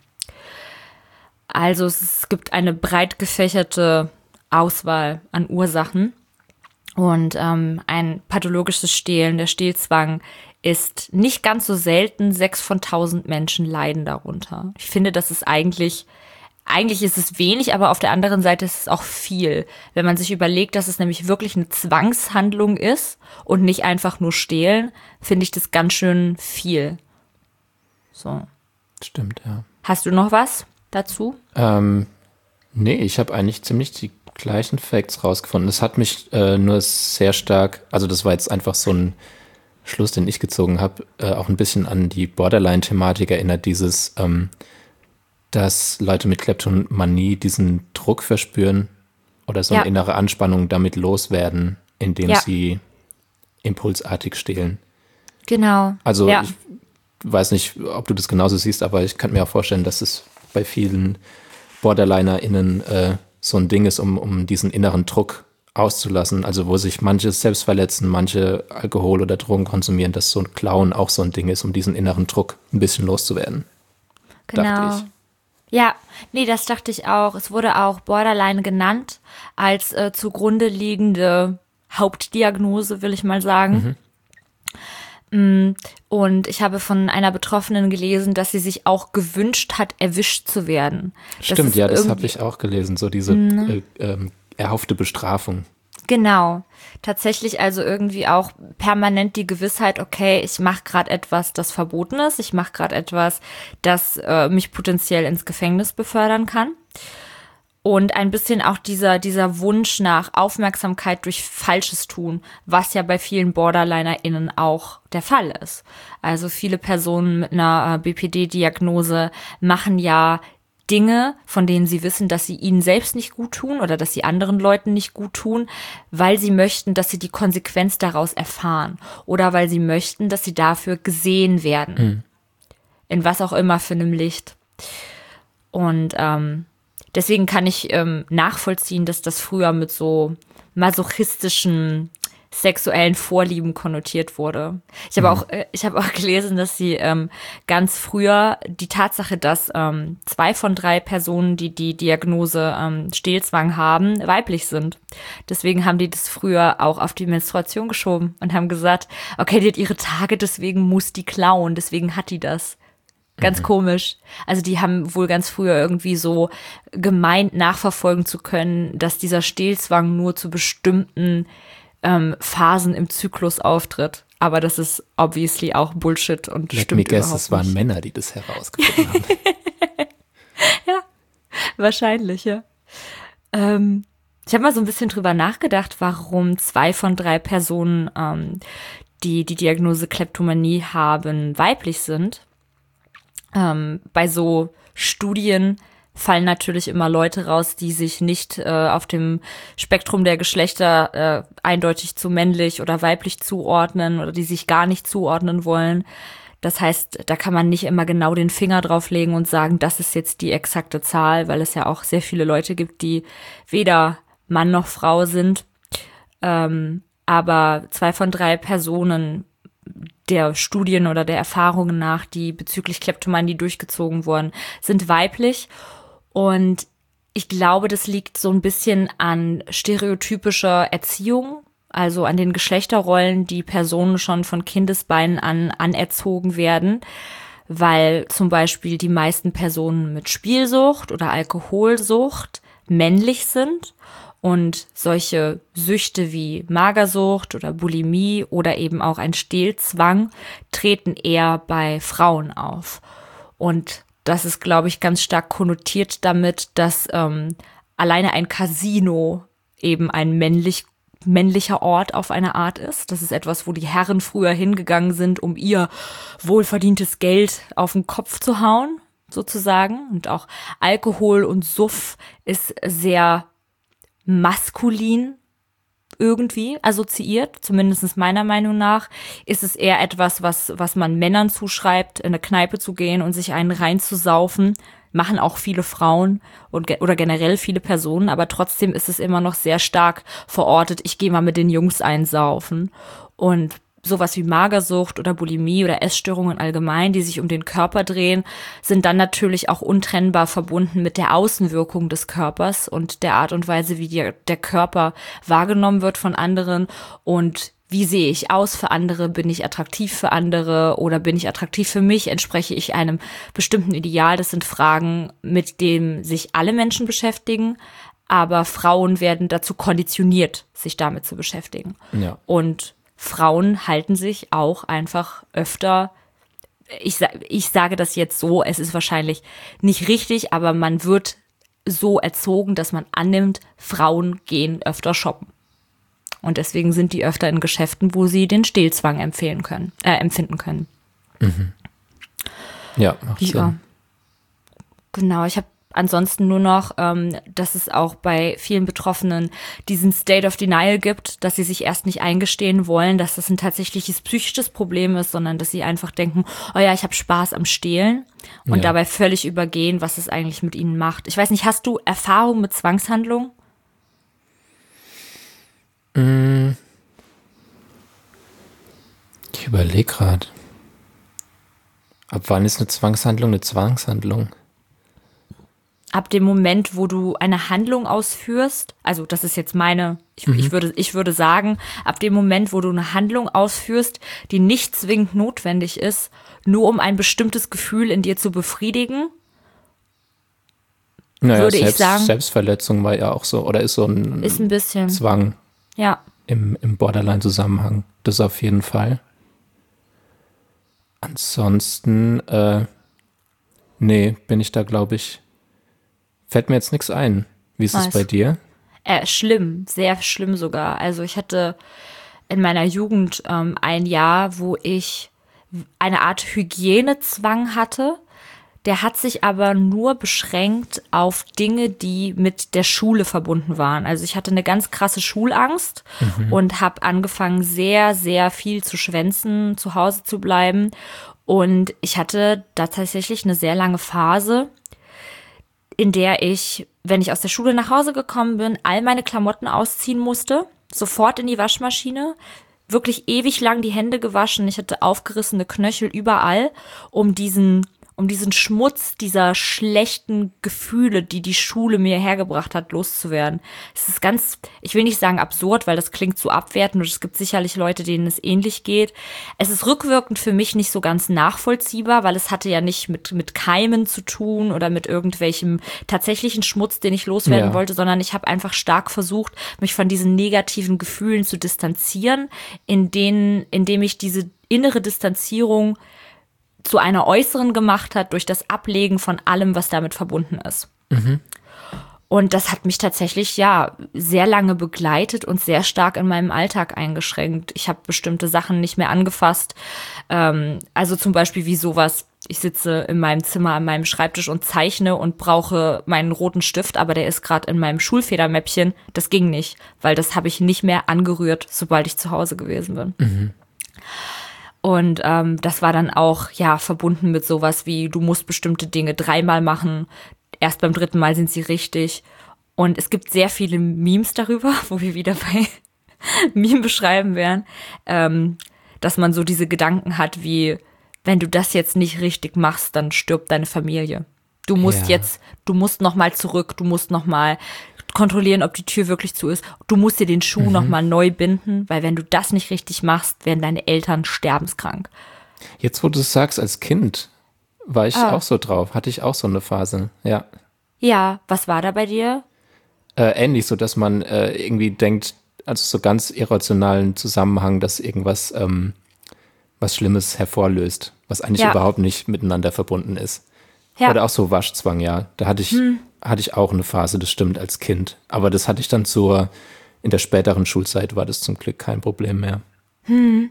S3: Also es gibt eine breit gefächerte Auswahl an Ursachen und ähm, ein pathologisches Stehlen, der Stehlzwang, ist nicht ganz so selten. Sechs von tausend Menschen leiden darunter. Ich finde, das ist eigentlich, eigentlich ist es wenig, aber auf der anderen Seite ist es auch viel. Wenn man sich überlegt, dass es nämlich wirklich eine Zwangshandlung ist und nicht einfach nur Stehlen, finde ich das ganz schön viel. So.
S2: Stimmt, ja.
S3: Hast du noch was dazu?
S2: Ähm, nee, ich habe eigentlich ziemlich die gleichen Facts rausgefunden. Es hat mich äh, nur sehr stark, also das war jetzt einfach so ein Schluss, den ich gezogen habe, äh, auch ein bisschen an die Borderline-Thematik erinnert, dieses, ähm, dass Leute mit Kleptomanie diesen Druck verspüren oder so eine
S3: Ja.
S2: innere Anspannung damit loswerden, indem
S3: Ja.
S2: sie impulsartig stehlen.
S3: Genau.
S2: Also
S3: ja.
S2: ich weiß nicht, ob du das genauso siehst, aber ich kann mir auch vorstellen, dass es bei vielen BorderlinerInnen äh, so ein Ding ist, um, um diesen inneren Druck auszulassen. Also wo sich manche selbst verletzen, manche Alkohol oder Drogen konsumieren, dass so ein Klauen auch so ein Ding ist, um diesen inneren Druck ein bisschen loszuwerden.
S3: Genau.
S2: Dachte
S3: Ja, nee, das dachte ich auch. Es wurde auch Borderline genannt als äh, zugrunde liegende Hauptdiagnose, will ich mal sagen. Mhm. Und ich habe von einer Betroffenen gelesen, dass sie sich auch gewünscht hat, erwischt zu werden.
S2: ich. Stimmt, ja, das habe ich auch gelesen, so diese äh, ähm, erhoffte Bestrafung.
S3: Genau. Tatsächlich also irgendwie auch permanent die Gewissheit, okay, ich mache gerade etwas, das verboten ist. Ich mache gerade etwas, das äh, mich potenziell ins Gefängnis befördern kann. Und ein bisschen auch dieser, dieser Wunsch nach Aufmerksamkeit durch falsches Tun, was ja bei vielen BorderlinerInnen auch der Fall ist. Also viele Personen mit einer äh, B P D-Diagnose machen ja Dinge, von denen sie wissen, dass sie ihnen selbst nicht gut tun oder dass sie anderen Leuten nicht gut tun, weil sie möchten, dass sie die Konsequenz daraus erfahren oder weil sie möchten, dass sie dafür gesehen werden. Mhm. In was auch immer für einem Licht. Und ähm, deswegen kann ich ähm, nachvollziehen, dass das früher mit so masochistischen sexuellen Vorlieben konnotiert wurde. Ich habe mhm. auch, äh, ich habe auch gelesen, dass sie ähm, ganz früher die Tatsache, dass ähm, zwei von drei Personen, die die Diagnose ähm, Stehlzwang haben, weiblich sind. Deswegen haben die das früher auch auf die Menstruation geschoben und haben gesagt, okay, die hat ihre Tage, deswegen muss die klauen, deswegen hat die das. Ganz mhm. komisch. Also die haben wohl ganz früher irgendwie so gemeint, nachverfolgen zu können, dass dieser Stehlzwang nur zu bestimmten ähm, Phasen im Zyklus auftritt. Aber das ist obviously auch Bullshit und Let stimmt me guess, überhaupt
S2: es waren
S3: nicht.
S2: Männer, die das herausgefunden haben.
S3: Ja, wahrscheinlich, ja. Ähm, ich habe mal so ein bisschen drüber nachgedacht, warum zwei von drei Personen, ähm, die die Diagnose Kleptomanie haben, weiblich sind. Ähm, bei so Studien fallen natürlich immer Leute raus, die sich nicht äh, auf dem Spektrum der Geschlechter äh, eindeutig zu männlich oder weiblich zuordnen oder die sich gar nicht zuordnen wollen. Das heißt, da kann man nicht immer genau den Finger drauflegen und sagen, das ist jetzt die exakte Zahl, weil es ja auch sehr viele Leute gibt, die weder Mann noch Frau sind. Ähm, aber zwei von drei Personen der Studien oder der Erfahrungen nach, die bezüglich Kleptomanie durchgezogen wurden, sind weiblich. Und ich glaube, das liegt so ein bisschen an stereotypischer Erziehung, also an den Geschlechterrollen, die Personen schon von Kindesbeinen an anerzogen werden, weil zum Beispiel die meisten Personen mit Spielsucht oder Alkoholsucht männlich sind. Und solche Süchte wie Magersucht oder Bulimie oder eben auch ein Stehlzwang treten eher bei Frauen auf. Und das ist, glaube ich, ganz stark konnotiert damit, dass ähm, alleine ein Casino eben ein männlich, männlicher Ort auf eine Art ist. Das ist etwas, wo die Herren früher hingegangen sind, um ihr wohlverdientes Geld auf den Kopf zu hauen, sozusagen. Und auch Alkohol und Suff ist sehr maskulin irgendwie assoziiert, zumindest meiner Meinung nach, ist es eher etwas, was was man Männern zuschreibt, in eine Kneipe zu gehen und sich einen reinzusaufen. Machen auch viele Frauen und oder generell viele Personen, aber trotzdem ist es immer noch sehr stark verortet, ich gehe mal mit den Jungs einsaufen. Und sowas wie Magersucht oder Bulimie oder Essstörungen allgemein, die sich um den Körper drehen, sind dann natürlich auch untrennbar verbunden mit der Außenwirkung des Körpers und der Art und Weise, wie die, der Körper wahrgenommen wird von anderen und wie sehe ich aus für andere, bin ich attraktiv für andere oder bin ich attraktiv für mich, entspreche ich einem bestimmten Ideal. Das sind Fragen, mit denen sich alle Menschen beschäftigen, aber Frauen werden dazu konditioniert, sich damit zu beschäftigen.
S2: Ja.
S3: Und Frauen halten sich auch einfach öfter, ich, ich sage das jetzt so, es ist wahrscheinlich nicht richtig, aber man wird so erzogen, dass man annimmt, Frauen gehen öfter shoppen. Und deswegen sind die öfter in Geschäften, wo sie den Stehlzwang empfehlen können, äh, empfinden können.
S2: Mhm. Ja, macht
S3: ja.
S2: Sinn.
S3: Genau, ich habe ansonsten nur noch, ähm, dass es auch bei vielen Betroffenen diesen State of Denial gibt, dass sie sich erst nicht eingestehen wollen, dass das ein tatsächliches psychisches Problem ist, sondern dass sie einfach denken, oh ja, ich habe Spaß am Stehlen und
S2: Ja.
S3: dabei völlig übergehen, was es eigentlich mit ihnen macht. Ich weiß nicht, hast du Erfahrung mit Zwangshandlungen?
S2: Ich überlege gerade. Ab wann ist eine Zwangshandlung eine Zwangshandlung?
S3: Ab dem Moment, wo du eine Handlung ausführst, also das ist jetzt meine, ich,
S2: Mhm.
S3: ich würde, ich würde sagen, ab dem Moment, wo du eine Handlung ausführst, die nicht zwingend notwendig ist, nur um ein bestimmtes Gefühl in dir zu befriedigen,
S2: Naja,
S3: würde ich
S2: Selbst,
S3: sagen-
S2: Selbstverletzung war ja auch so, oder ist so ein
S3: ist ein bisschen,
S2: Zwang
S3: ja,
S2: im, im Borderline-Zusammenhang. Das auf jeden Fall. Ansonsten, äh, nee, bin ich da, glaube ich, fällt mir jetzt nichts ein. Wie ist es
S3: Nice.
S2: bei dir?
S3: äh, schlimm, sehr schlimm sogar. Also ich hatte in meiner Jugend ähm, ein Jahr, wo ich eine Art Hygienezwang hatte. Der hat sich aber nur beschränkt auf Dinge, die mit der Schule verbunden waren. Also ich hatte eine ganz krasse Schulangst mhm. und habe angefangen, sehr, sehr viel zu schwänzen, zu Hause zu bleiben. Und ich hatte da tatsächlich eine sehr lange Phase, in der ich, wenn ich aus der Schule nach Hause gekommen bin, all meine Klamotten ausziehen musste, sofort in die Waschmaschine, wirklich ewig lang die Hände gewaschen. Ich hatte aufgerissene Knöchel überall, um diesen um diesen Schmutz dieser schlechten Gefühle, die die Schule mir hergebracht hat, loszuwerden. Es ist ganz, ich will nicht sagen absurd, weil das klingt so abwertend und es gibt sicherlich Leute, denen es ähnlich geht. Es ist rückwirkend für mich nicht so ganz nachvollziehbar, weil es hatte ja nicht mit mit Keimen zu tun oder mit irgendwelchem tatsächlichen Schmutz, den ich loswerden ja. wollte, sondern ich habe einfach stark versucht, mich von diesen negativen Gefühlen zu distanzieren, in denen, indem ich diese innere Distanzierung zu einer äußeren gemacht hat durch das Ablegen von allem, was damit verbunden ist. Mhm. Und das hat mich tatsächlich, ja, sehr lange begleitet und sehr stark in meinem Alltag eingeschränkt. Ich habe bestimmte Sachen nicht mehr angefasst. Ähm, also zum Beispiel wie sowas, ich sitze in meinem Zimmer an meinem Schreibtisch und zeichne und brauche meinen roten Stift, aber der ist gerade in meinem Schulfedermäppchen. Das ging nicht, weil das habe ich nicht mehr angerührt, sobald ich zu Hause gewesen bin. Mhm. Und ähm, das war dann auch, ja, verbunden mit sowas wie, du musst bestimmte Dinge dreimal machen, erst beim dritten Mal sind sie richtig. Und es gibt sehr viele Memes darüber, wo wir wieder bei Meme beschreiben wären, ähm, dass man so diese Gedanken hat wie, wenn du das jetzt nicht richtig machst, dann stirbt deine Familie. Du musst ja. jetzt, du musst noch mal zurück, du musst noch mal kontrollieren, ob die Tür wirklich zu ist. Du musst dir den Schuh mhm. nochmal neu binden, weil wenn du das nicht richtig machst, werden deine Eltern sterbenskrank.
S2: Jetzt, wo du es sagst, als Kind war ich ah. auch so drauf, hatte ich auch so eine Phase, ja.
S3: Ja, was war da bei dir?
S2: Äh, ähnlich, so dass man äh, irgendwie denkt, also so ganz irrationalen Zusammenhang, dass irgendwas ähm, was Schlimmes hervorlöst, was eigentlich ja. überhaupt nicht miteinander verbunden ist. Ja. Oder auch so Waschzwang, ja. Da hatte ich, hm. hatte ich auch eine Phase, das stimmt, als Kind. Aber das hatte ich dann zur, in der späteren Schulzeit war das zum Glück kein Problem mehr. Hm.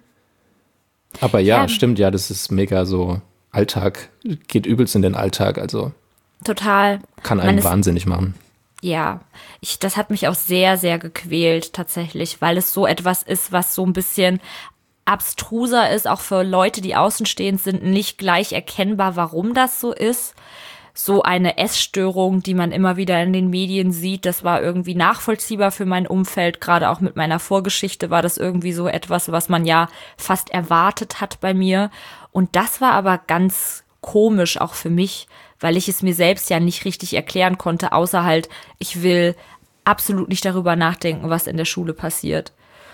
S2: Aber ja, ja, stimmt, ja, das ist mega so Alltag, geht übelst in den Alltag, also.
S3: Total.
S2: Kann einen wahnsinnig machen.
S3: Ja, ich, das hat mich auch sehr, sehr gequält tatsächlich, weil es so etwas ist, was so ein bisschen abstruser ist, auch für Leute, die außenstehend sind, nicht gleich erkennbar, warum das so ist. So eine Essstörung, die man immer wieder in den Medien sieht, das war irgendwie nachvollziehbar für mein Umfeld. Gerade auch mit meiner Vorgeschichte war das irgendwie so etwas, was man ja fast erwartet hat bei mir. Und das war aber ganz komisch auch für mich, weil ich es mir selbst ja nicht richtig erklären konnte, außer halt, ich will absolut nicht darüber nachdenken, was in der Schule passiert.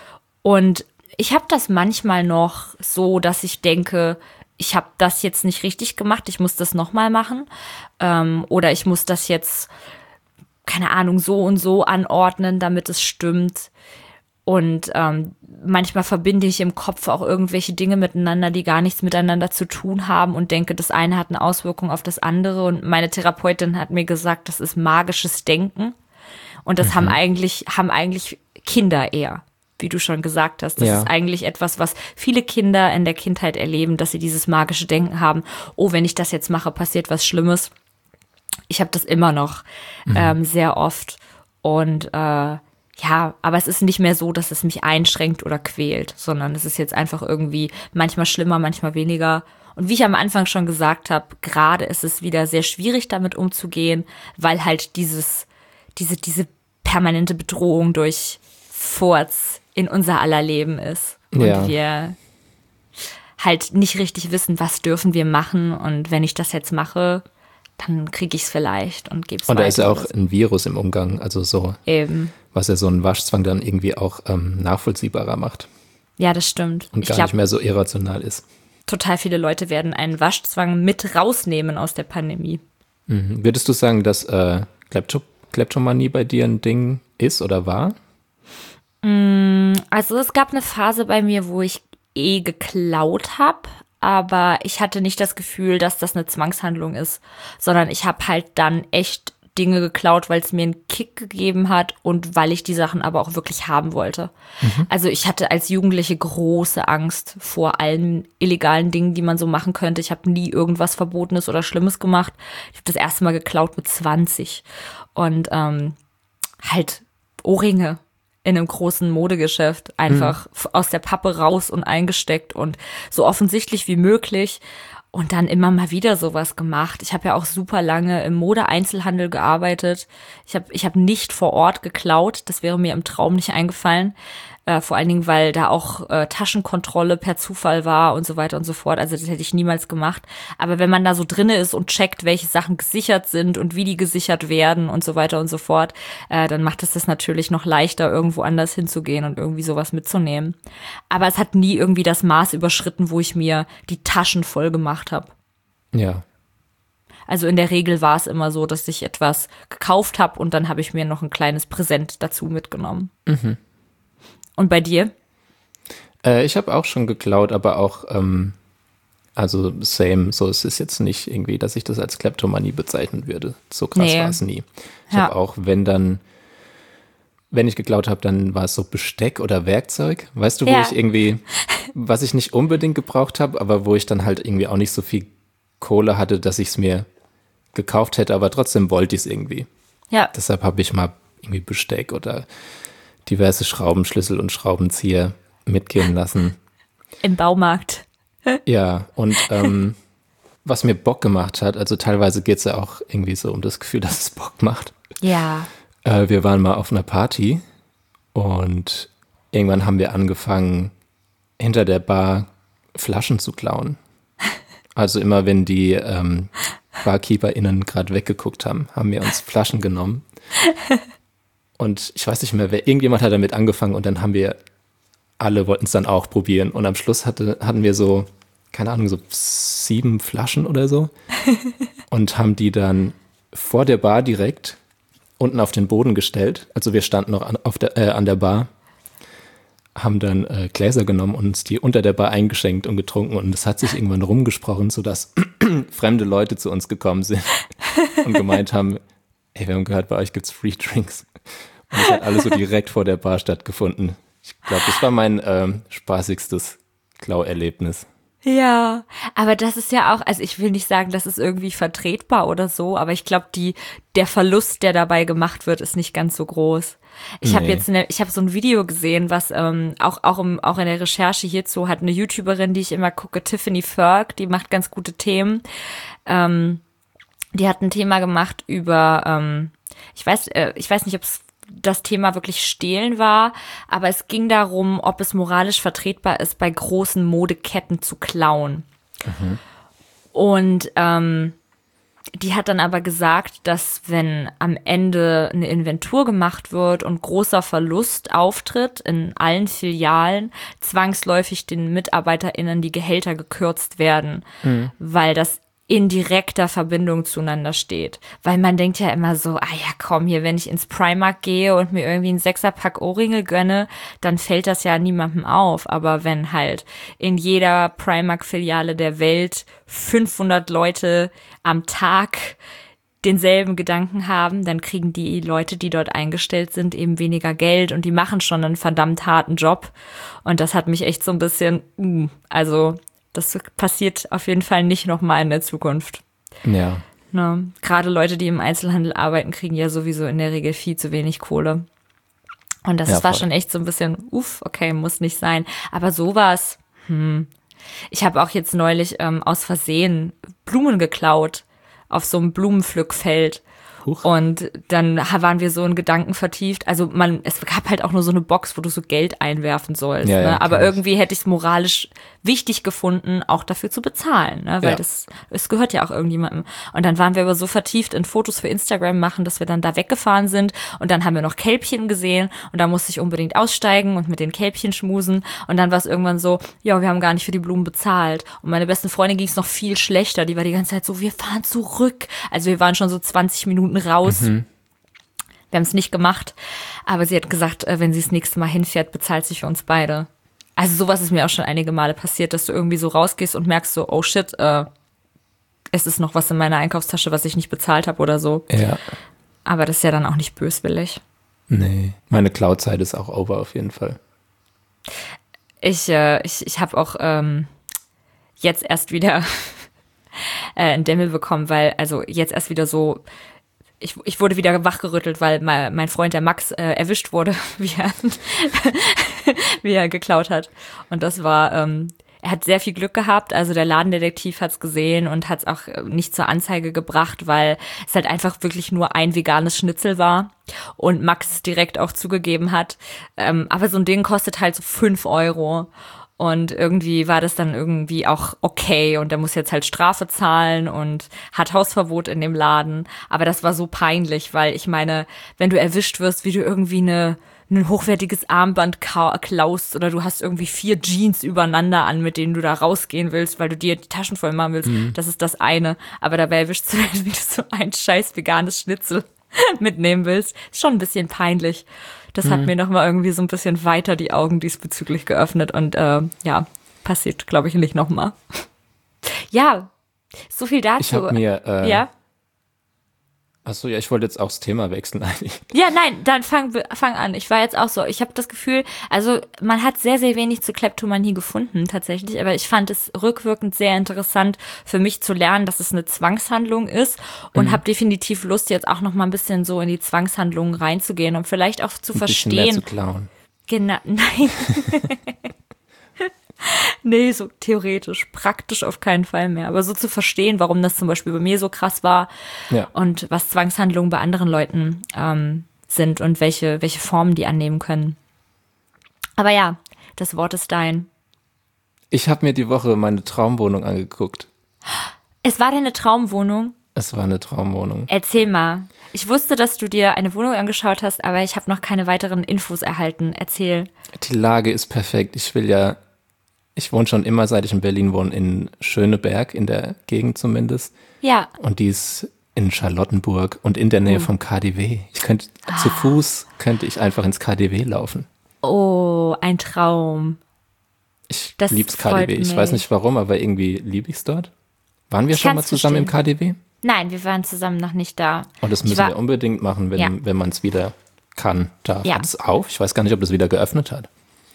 S3: Und ich habe das manchmal noch so, dass ich denke, ich habe das jetzt nicht richtig gemacht, ich muss das nochmal machen. Ähm, oder ich muss das jetzt, keine Ahnung, so und so anordnen, damit es stimmt. Und ähm, manchmal verbinde ich im Kopf auch irgendwelche Dinge miteinander, die gar nichts miteinander zu tun haben und denke, das eine hat eine Auswirkung auf das andere. Und meine Therapeutin hat mir gesagt, das ist magisches Denken. Und das mhm. haben eigentlich, haben eigentlich Kinder eher. Wie du schon gesagt hast, das ja. ist eigentlich etwas, was viele Kinder in der Kindheit erleben, dass sie dieses magische Denken haben, oh, wenn ich das jetzt mache, passiert was Schlimmes. Ich habe das immer noch mhm. ähm, sehr oft und äh, ja, aber es ist nicht mehr so, dass es mich einschränkt oder quält, sondern es ist jetzt einfach irgendwie manchmal schlimmer, manchmal weniger. Und wie ich am Anfang schon gesagt habe, gerade ist es wieder sehr schwierig, damit umzugehen, weil halt dieses, diese, diese permanente Bedrohung durch Furz in unser aller Leben ist. Und ja. wir halt nicht richtig wissen, was dürfen wir machen. Und wenn ich das jetzt mache, dann kriege ich es vielleicht und gebe es weiter.
S2: Und da ist ja auch ein Virus im Umgang, also so.
S3: Eben.
S2: Was ja so einen Waschzwang dann irgendwie auch ähm, nachvollziehbarer macht.
S3: Ja, das stimmt.
S2: Und gar ich glaub, nicht mehr so irrational ist.
S3: Total viele Leute werden einen Waschzwang mit rausnehmen aus der Pandemie.
S2: Mhm. Würdest du sagen, dass äh, Klepto- Kleptomanie bei dir ein Ding ist oder war?
S3: Also es gab eine Phase bei mir, wo ich eh geklaut habe, aber ich hatte nicht das Gefühl, dass das eine Zwangshandlung ist, sondern ich habe halt dann echt Dinge geklaut, weil es mir einen Kick gegeben hat und weil ich die Sachen aber auch wirklich haben wollte. Mhm. Also ich hatte als Jugendliche große Angst vor allen illegalen Dingen, die man so machen könnte. Ich habe nie irgendwas Verbotenes oder Schlimmes gemacht. Ich habe das erste Mal geklaut mit zwanzig und ähm, halt Ohrringe in einem großen Modegeschäft einfach mhm. aus der Pappe raus und eingesteckt und so offensichtlich wie möglich. Und dann immer mal wieder sowas gemacht. Ich habe ja auch super lange im Mode-Einzelhandel gearbeitet. Ich habe ich hab nicht vor Ort geklaut. Das wäre mir im Traum nicht eingefallen. Äh, vor allen Dingen, weil da auch äh, Taschenkontrolle per Zufall war und so weiter und so fort. Also das hätte ich niemals gemacht. Aber wenn man da so drinne ist und checkt, welche Sachen gesichert sind und wie die gesichert werden und so weiter und so fort, äh, dann macht es das natürlich noch leichter, irgendwo anders hinzugehen und irgendwie sowas mitzunehmen. Aber es hat nie irgendwie das Maß überschritten, wo ich mir die Taschen voll gemacht habe.
S2: Ja.
S3: Also in der Regel war es immer so, dass ich etwas gekauft habe und dann habe ich mir noch ein kleines Präsent dazu mitgenommen.
S2: Mhm.
S3: Und bei dir?
S2: Äh, ich habe auch schon geklaut, aber auch, ähm, also same, so es ist jetzt nicht irgendwie, dass ich das als Kleptomanie bezeichnen würde. So krass
S3: Nee.
S2: war es nie. Ich
S3: Ja.
S2: habe auch, wenn dann, wenn ich geklaut habe, dann war es so Besteck oder Werkzeug. Weißt du, wo
S3: Ja.
S2: ich irgendwie, was ich nicht unbedingt gebraucht habe, aber wo ich dann halt irgendwie auch nicht so viel Kohle hatte, dass ich es mir gekauft hätte, aber trotzdem wollte ich es irgendwie.
S3: Ja.
S2: Deshalb habe ich mal irgendwie Besteck oder diverse Schraubenschlüssel und Schraubenzieher mitgehen lassen.
S3: Im Baumarkt.
S2: Ja, und ähm, was mir Bock gemacht hat, also teilweise geht es ja auch irgendwie so um das Gefühl, dass es Bock macht.
S3: Ja.
S2: Äh, wir waren mal auf einer Party und irgendwann haben wir angefangen, hinter der Bar Flaschen zu klauen. Also immer, wenn die ähm, BarkeeperInnen gerade weggeguckt haben, haben wir uns Flaschen genommen. Und ich weiß nicht mehr, wer, irgendjemand hat damit angefangen und dann haben wir, alle wollten es dann auch probieren. Und am Schluss hatte, hatten wir so, keine Ahnung, so sieben Flaschen oder so und haben die dann vor der Bar direkt unten auf den Boden gestellt. Also wir standen noch an, auf der, äh, an der Bar, haben dann äh, Gläser genommen und uns die unter der Bar eingeschenkt und getrunken. Und es hat sich irgendwann rumgesprochen, sodass fremde Leute zu uns gekommen sind und gemeint haben, hey, wir haben gehört, bei euch gibt's Free Drinks. Und das hat alles so direkt vor der Bar stattgefunden. Ich glaube, das war mein ähm, spaßigstes Klauerlebnis.
S3: Ja, aber das ist ja auch, also ich will nicht sagen, das ist irgendwie vertretbar oder so, aber ich glaube, die der Verlust, der dabei gemacht wird, ist nicht ganz so groß. Ich habe
S2: Nee.
S3: jetzt, eine, ich habe so ein Video gesehen, was ähm, auch auch im, auch in der Recherche hierzu hat eine YouTuberin, die ich immer gucke, Tiffany Ferg, die macht ganz gute Themen. Ähm, die hat ein Thema gemacht über, ähm, ich weiß, äh, ich weiß nicht, ob es das Thema wirklich Stehlen war, aber es ging darum, ob es moralisch vertretbar ist, bei großen Modeketten zu klauen.
S2: Mhm.
S3: Und ähm, die hat dann aber gesagt, dass wenn am Ende eine Inventur gemacht wird und großer Verlust auftritt in allen Filialen, zwangsläufig den MitarbeiterInnen die Gehälter gekürzt werden,
S2: Mhm.
S3: weil das in direkter Verbindung zueinander steht. Weil man denkt ja immer so, ah ja komm hier, wenn ich ins Primark gehe und mir irgendwie einen Sechserpack Ohrringe gönne, dann fällt das ja niemandem auf. Aber wenn halt in jeder Primark-Filiale der Welt fünfhundert Leute am Tag denselben Gedanken haben, dann kriegen die Leute, die dort eingestellt sind, eben weniger Geld und die machen schon einen verdammt harten Job. Und das hat mich echt so ein bisschen, uh, also das passiert auf jeden Fall nicht nochmal in der Zukunft.
S2: Ja.
S3: Ne? Gerade Leute, die im Einzelhandel arbeiten, kriegen ja sowieso in der Regel viel zu wenig Kohle. Und das
S2: Ja,
S3: war
S2: voll.
S3: schon echt so ein bisschen, uff, okay, muss nicht sein. Aber sowas, hm. Ich habe auch jetzt neulich ähm, aus Versehen Blumen geklaut auf so einem Blumenpflückfeld.
S2: Huch.
S3: Und dann waren wir so in Gedanken vertieft. Also man, es gab halt auch nur so eine Box, wo du so Geld einwerfen sollst.
S2: Ja,
S3: ne?
S2: ja,
S3: Aber
S2: kenn ich.
S3: irgendwie hätte ich es moralisch wichtig gefunden, auch dafür zu bezahlen, ne? Weil
S2: Ja.
S3: das, es gehört ja auch irgendjemandem. Und dann waren wir aber so vertieft in Fotos für Instagram machen, dass wir dann da weggefahren sind. Und dann haben wir noch Kälbchen gesehen. Und da musste ich unbedingt aussteigen und mit den Kälbchen schmusen. Und dann war es irgendwann so, ja, wir haben gar nicht für die Blumen bezahlt. Und meine besten Freundin ging es noch viel schlechter. Die war die ganze Zeit so, wir fahren zurück. Also wir waren schon so zwanzig Minuten raus.
S2: Mhm.
S3: Wir haben es nicht gemacht, aber sie hat gesagt, äh, wenn sie das nächste Mal hinfährt, bezahlt sie für uns beide. Also sowas ist mir auch schon einige Male passiert, dass du irgendwie so rausgehst und merkst so, oh shit, äh, es ist noch was in meiner Einkaufstasche, was ich nicht bezahlt habe oder so.
S2: Ja.
S3: Aber das ist ja dann auch nicht böswillig.
S2: Nee, meine Cloud-Zeit ist auch over auf jeden Fall.
S3: Ich, äh, ich, ich habe auch ähm, jetzt erst wieder äh, einen Dämmel bekommen, weil, also jetzt erst wieder so, ich, ich wurde wieder wachgerüttelt, weil mein, mein Freund, der Max, äh, erwischt wurde, wie er, wie er geklaut hat. Und das war, ähm, er hat sehr viel Glück gehabt, also der Ladendetektiv hat es gesehen und hat es auch nicht zur Anzeige gebracht, weil es halt einfach wirklich nur ein veganes Schnitzel war und Max es direkt auch zugegeben hat. Ähm, aber so ein Ding kostet halt so fünf Euro und irgendwie war das dann irgendwie auch okay und der muss jetzt halt Strafe zahlen und hat Hausverbot in dem Laden. Aber das war so peinlich, weil ich meine, wenn du erwischt wirst, wie du irgendwie eine ein hochwertiges Armband klaust oder du hast irgendwie vier Jeans übereinander an, mit denen du da rausgehen willst, weil du dir die Taschen voll machen willst. Mhm. Das ist das eine. Aber dabei erwischst du, wie du so ein scheiß veganes Schnitzel mitnehmen willst. Ist schon ein bisschen peinlich. Das mhm. hat mir nochmal irgendwie so ein bisschen weiter die Augen diesbezüglich geöffnet und äh, ja, passiert, glaube ich, nicht nochmal. Ja, so viel dazu.
S2: Ich habe mir äh,
S3: ja?
S2: Achso, ja, ich wollte jetzt auch das Thema wechseln eigentlich.
S3: Ja, nein, dann fang, fang an. Ich war jetzt auch so, ich habe das Gefühl, also man hat sehr, sehr wenig zu Kleptomanie gefunden tatsächlich, aber ich fand es rückwirkend sehr interessant für mich zu lernen, dass es eine Zwangshandlung ist und mhm. habe definitiv Lust, jetzt auch noch mal ein bisschen so in die Zwangshandlungen reinzugehen und vielleicht auch zu
S2: ein
S3: verstehen.
S2: Bisschen mehr zu klauen.
S3: Genau, nein. Nee, so theoretisch, praktisch auf keinen Fall mehr. Aber so zu verstehen, warum das zum Beispiel bei mir so krass war
S2: ja.
S3: und was Zwangshandlungen bei anderen Leuten ähm, sind und welche, welche Formen die annehmen können. Aber ja, das Wort ist dein.
S2: Ich habe mir die Woche meine Traumwohnung angeguckt.
S3: Es war deine Traumwohnung?
S2: Es war eine Traumwohnung.
S3: Erzähl mal. Ich wusste, dass du dir eine Wohnung angeschaut hast, aber ich habe noch keine weiteren Infos erhalten. Erzähl.
S2: Die Lage ist perfekt. Ich will ja Ich wohne schon immer, seit ich in Berlin wohne, in Schöneberg, in der Gegend zumindest.
S3: Ja.
S2: Und die ist in Charlottenburg und in der Nähe oh. vom K D W. Ich könnte, ah. zu Fuß könnte ich einfach ins K D W laufen.
S3: Oh, ein Traum.
S2: Ich das lieb's K D W. Ich
S3: mich.
S2: weiß nicht warum, aber irgendwie liebe ich's dort. Waren wir ich schon mal zusammen verstehen. im K D W?
S3: Nein, wir waren zusammen noch nicht da.
S2: Und das müssen war, wir unbedingt machen, wenn,
S3: ja.
S2: wenn man es wieder kann. Darf.
S3: Ja.
S2: Hat es auf? Ich weiß gar nicht, ob das wieder geöffnet hat.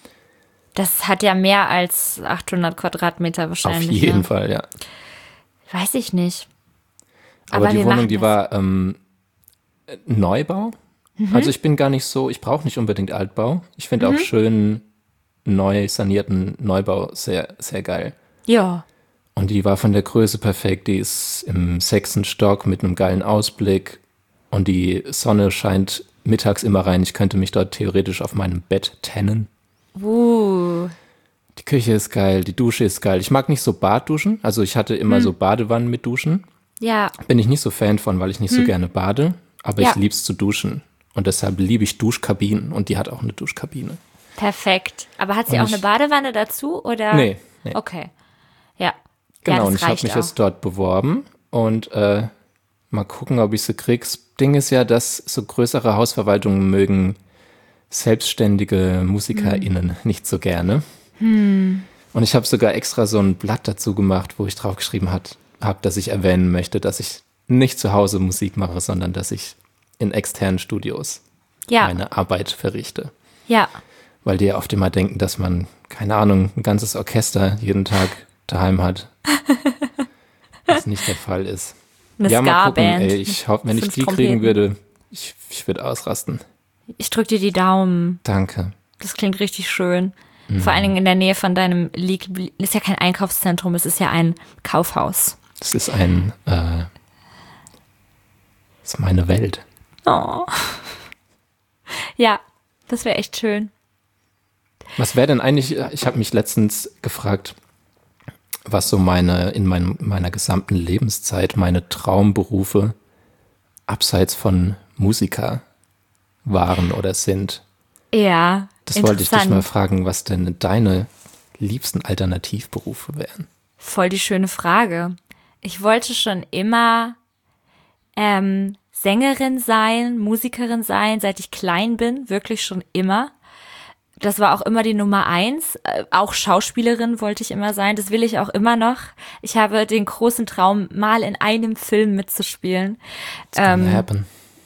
S3: Das hat ja mehr als achthundert Quadratmeter wahrscheinlich.
S2: Auf jeden
S3: ne?
S2: Fall, ja.
S3: Weiß ich nicht.
S2: Aber, Aber die Wohnung, die
S3: das.
S2: war ähm, Neubau. Mhm. Also ich bin gar nicht so, ich brauche nicht unbedingt Altbau. Ich finde mhm. auch schön neu sanierten Neubau sehr, sehr geil.
S3: Ja.
S2: Und die war von der Größe perfekt. Die ist im sechsten Stock mit einem geilen Ausblick. Und die Sonne scheint mittags immer rein. Ich könnte mich dort theoretisch auf meinem Bett tannen.
S3: Uh.
S2: Die Küche ist geil, die Dusche ist geil. Ich mag nicht so Badduschen. Also ich hatte immer hm. so Badewannen mit Duschen.
S3: Ja.
S2: Bin ich nicht so Fan von, weil ich nicht hm. so gerne bade. Aber ja. ich lieb's zu duschen. Und deshalb liebe ich Duschkabinen. Und die hat auch eine Duschkabine.
S3: Perfekt. Aber hat sie
S2: und
S3: auch
S2: ich,
S3: eine Badewanne dazu? Oder?
S2: Nee. nee.
S3: Okay. Ja.
S2: Genau,
S3: ja,
S2: und ich habe mich auch. jetzt dort beworben. Und äh, mal gucken, ob ich sie krieg. Das Ding ist ja, dass so größere Hausverwaltungen mögen selbstständige MusikerInnen hm. nicht so gerne.
S3: Hm.
S2: Und ich habe sogar extra so ein Blatt dazu gemacht, wo ich drauf geschrieben habe, dass ich erwähnen möchte, dass ich nicht zu Hause Musik mache, sondern dass ich in externen Studios
S3: ja.
S2: meine Arbeit verrichte.
S3: Ja.
S2: Weil die ja oft immer denken, dass man, keine Ahnung, ein ganzes Orchester jeden Tag daheim hat. Was nicht der Fall ist.
S3: Eine
S2: ja, mal gucken,
S3: Ska-Band.
S2: ey, ich hoffe, wenn ich die kriegen würde, ich, ich würde ausrasten.
S3: Ich drück dir die Daumen.
S2: Danke.
S3: Das klingt richtig schön. Mhm. Vor allen Dingen in der Nähe von deinem League. Ist ja kein Einkaufszentrum, es ist ja ein Kaufhaus.
S2: Das ist ein, äh, das ist meine Welt.
S3: Oh. Ja, das wäre echt schön.
S2: Was wäre denn eigentlich, ich habe mich letztens gefragt, was so meine, in meinem, meiner gesamten Lebenszeit meine Traumberufe abseits von Musiker waren oder sind.
S3: Ja,
S2: das wollte ich dich mal fragen, was denn deine liebsten Alternativberufe wären.
S3: Voll die schöne Frage. Ich wollte schon immer ähm, Sängerin sein, Musikerin sein, seit ich klein bin, wirklich schon immer. Das war auch immer die Nummer eins. Äh, auch Schauspielerin wollte ich immer sein. Das will ich auch immer noch. Ich habe den großen Traum, mal in einem Film mitzuspielen.
S2: It's gonna ähm, happen.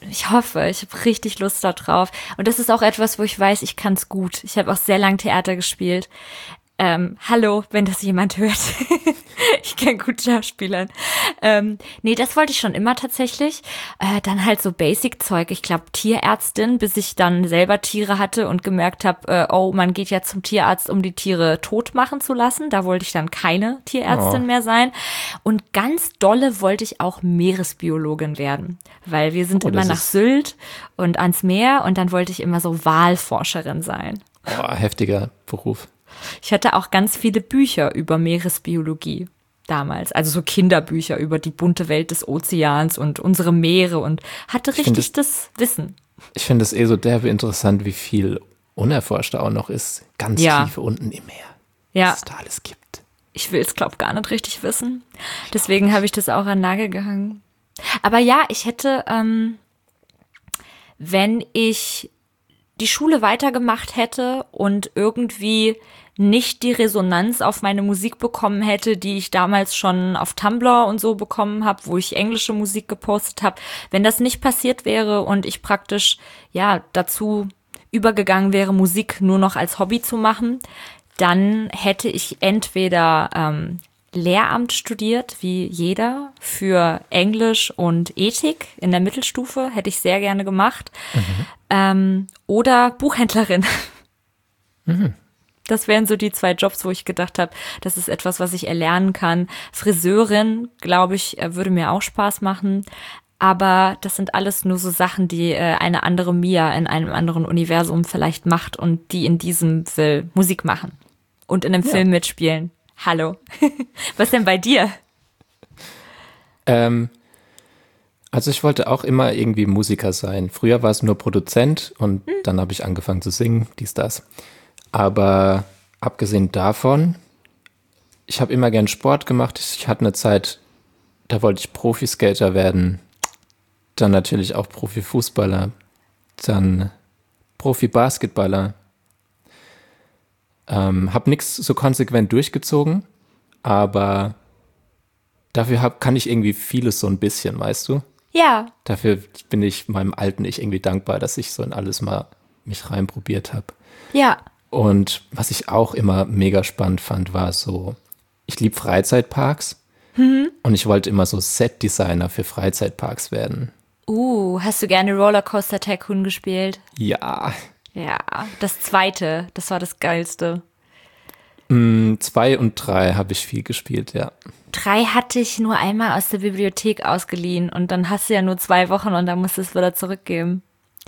S3: Ich hoffe, ich habe richtig Lust darauf. Und das ist auch etwas, wo ich weiß, ich kann es gut. Ich habe auch sehr lang Theater gespielt. Ähm, hallo, wenn das jemand hört. Ich kann gut schauspielern. Ähm, nee, das wollte ich schon immer tatsächlich. Äh, dann halt so Basic-Zeug. Ich glaube Tierärztin, bis ich dann selber Tiere hatte und gemerkt habe, äh, oh, man geht ja zum Tierarzt, um die Tiere tot machen zu lassen. Da wollte ich dann keine Tierärztin
S2: Oh.
S3: mehr sein. Und ganz dolle wollte ich auch Meeresbiologin werden. Weil wir sind
S2: Oh,
S3: immer
S2: das
S3: nach
S2: ist-
S3: Sylt und ans Meer und dann wollte ich immer so Walforscherin sein.
S2: Oh, heftiger Beruf.
S3: Ich hatte auch ganz viele Bücher über Meeresbiologie damals, also so Kinderbücher über die bunte Welt des Ozeans und unsere Meere und hatte
S2: Ich finde
S3: richtig das Wissen.
S2: Ich finde es eh so derbe interessant, wie viel unerforscht da auch noch ist. Ganz
S3: Ja.
S2: tief unten im Meer.
S3: Ja,
S2: Was es da alles gibt.
S3: ich will es, glaube gar nicht richtig wissen. Deswegen habe ich das auch an den Nagel gehangen. Aber ja, ich hätte, ähm, wenn ich die Schule weitergemacht hätte und irgendwie nicht die Resonanz auf meine Musik bekommen hätte, die ich damals schon auf Tumblr und so bekommen habe, wo ich englische Musik gepostet habe, wenn das nicht passiert wäre und ich praktisch ja dazu übergegangen wäre, Musik nur noch als Hobby zu machen, dann hätte ich entweder ähm, Lehramt studiert, wie jeder, für Englisch und Ethik in der Mittelstufe, hätte ich sehr gerne gemacht. Ähm, oder Buchhändlerin. Das wären so die zwei Jobs, wo ich gedacht habe, das ist etwas, was ich erlernen kann. Friseurin, glaube ich, äh, würde mir auch Spaß machen. Aber das sind alles nur so Sachen, die äh, eine andere Mia in einem anderen Universum vielleicht macht und die in diesem will Musik machen und in einem
S2: Ja.
S3: Film mitspielen. Hallo. Was denn bei dir?
S2: Ähm, also ich wollte auch immer irgendwie Musiker sein. Früher war es nur Produzent und dann habe ich angefangen zu singen, dies, das. Aber abgesehen davon, ich habe immer gern Sport gemacht. Ich hatte eine Zeit, da wollte ich Profiskater werden. Dann natürlich auch Profifußballer. Dann Profi-Basketballer. Ähm, habe nichts so konsequent durchgezogen, aber dafür hab, kann ich irgendwie vieles so ein bisschen, weißt du?
S3: Ja,
S2: Dafür bin ich meinem alten Ich irgendwie dankbar, dass ich so in alles mal mich reinprobiert habe.
S3: ja.
S2: Und was ich auch immer mega spannend fand, war so, ich liebe Freizeitparks und ich wollte immer so Set-Designer für Freizeitparks werden.
S3: Uh, hast du gerne Rollercoaster Tycoon gespielt?
S2: Ja,
S3: Ja, das zweite, das war das Geilste.
S2: mm, zwei und drei habe ich viel gespielt, ja.
S3: Drei hatte ich nur einmal aus der Bibliothek ausgeliehen und dann hast du ja nur zwei Wochen und dann musst du es wieder zurückgeben.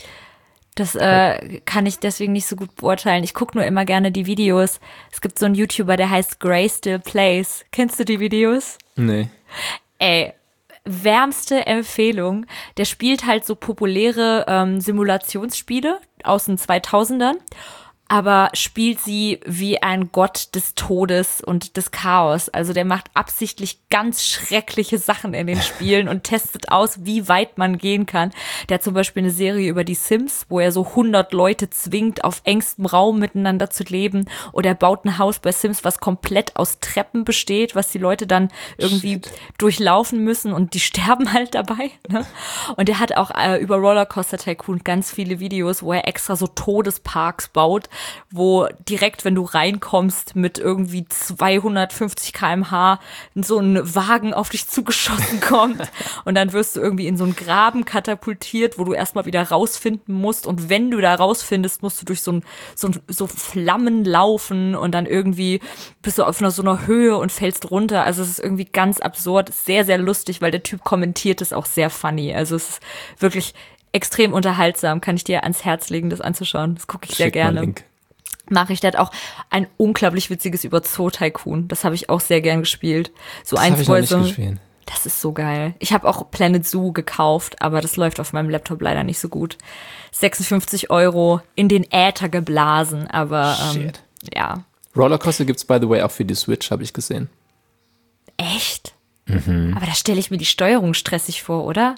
S3: Das äh, kann ich deswegen nicht so gut beurteilen. Ich gucke nur immer gerne die Videos. Es gibt so einen YouTuber, der heißt Gray Still Plays. Kennst du die Videos?
S2: Nee.
S3: Ey, wärmste Empfehlung. Der spielt halt so populäre ähm, Simulationsspiele aus den zweitausendern, aber spielt sie wie ein Gott des Todes und des Chaos. Also der macht absichtlich ganz schreckliche Sachen in den Spielen und testet aus, wie weit man gehen kann. Der hat zum Beispiel eine Serie über die Sims, wo er so hundert Leute zwingt, auf engstem Raum miteinander zu leben. Oder er baut ein Haus bei Sims, was komplett aus Treppen besteht, was die Leute dann irgendwie
S2: Shit.
S3: durchlaufen müssen und die sterben halt dabei. Ne? Und er hat auch äh, über Rollercoaster Tycoon ganz viele Videos, wo er extra so Todesparks baut, wo direkt, wenn du reinkommst, mit irgendwie zweihundertfünfzig Kilometer pro Stunde so ein Wagen auf dich zugeschossen kommt und dann wirst du irgendwie in so einen Graben katapultiert, wo du erstmal wieder rausfinden musst und wenn du da rausfindest, musst du durch so, ein, so, ein, so Flammen laufen und dann irgendwie bist du auf einer, so einer Höhe und fällst runter. Also es ist irgendwie ganz absurd, sehr, sehr lustig, weil der Typ kommentiert es auch sehr funny. Also es ist wirklich extrem unterhaltsam, kann ich dir ans Herz legen, das anzuschauen. Das gucke ich sehr
S2: Schick mal
S3: gerne.
S2: Link.
S3: Mache ich. Der hat auch ein unglaublich witziges über Zoo Tycoon. Das habe ich auch sehr gern gespielt. So
S2: Das habe
S3: eins,
S2: ich
S3: wo
S2: noch
S3: er
S2: nicht
S3: so,
S2: gespielt.
S3: das ist so geil. Ich habe auch Planet Zoo gekauft, aber das läuft auf meinem Laptop leider nicht so gut. sechsundfünfzig Euro in den Äther geblasen, aber ähm,
S2: Shit.
S3: ja.
S2: Rollercoaster gibt's by the way auch für die Switch, habe ich gesehen.
S3: Echt?
S2: Mhm.
S3: Aber da stelle ich mir die Steuerung stressig vor, oder?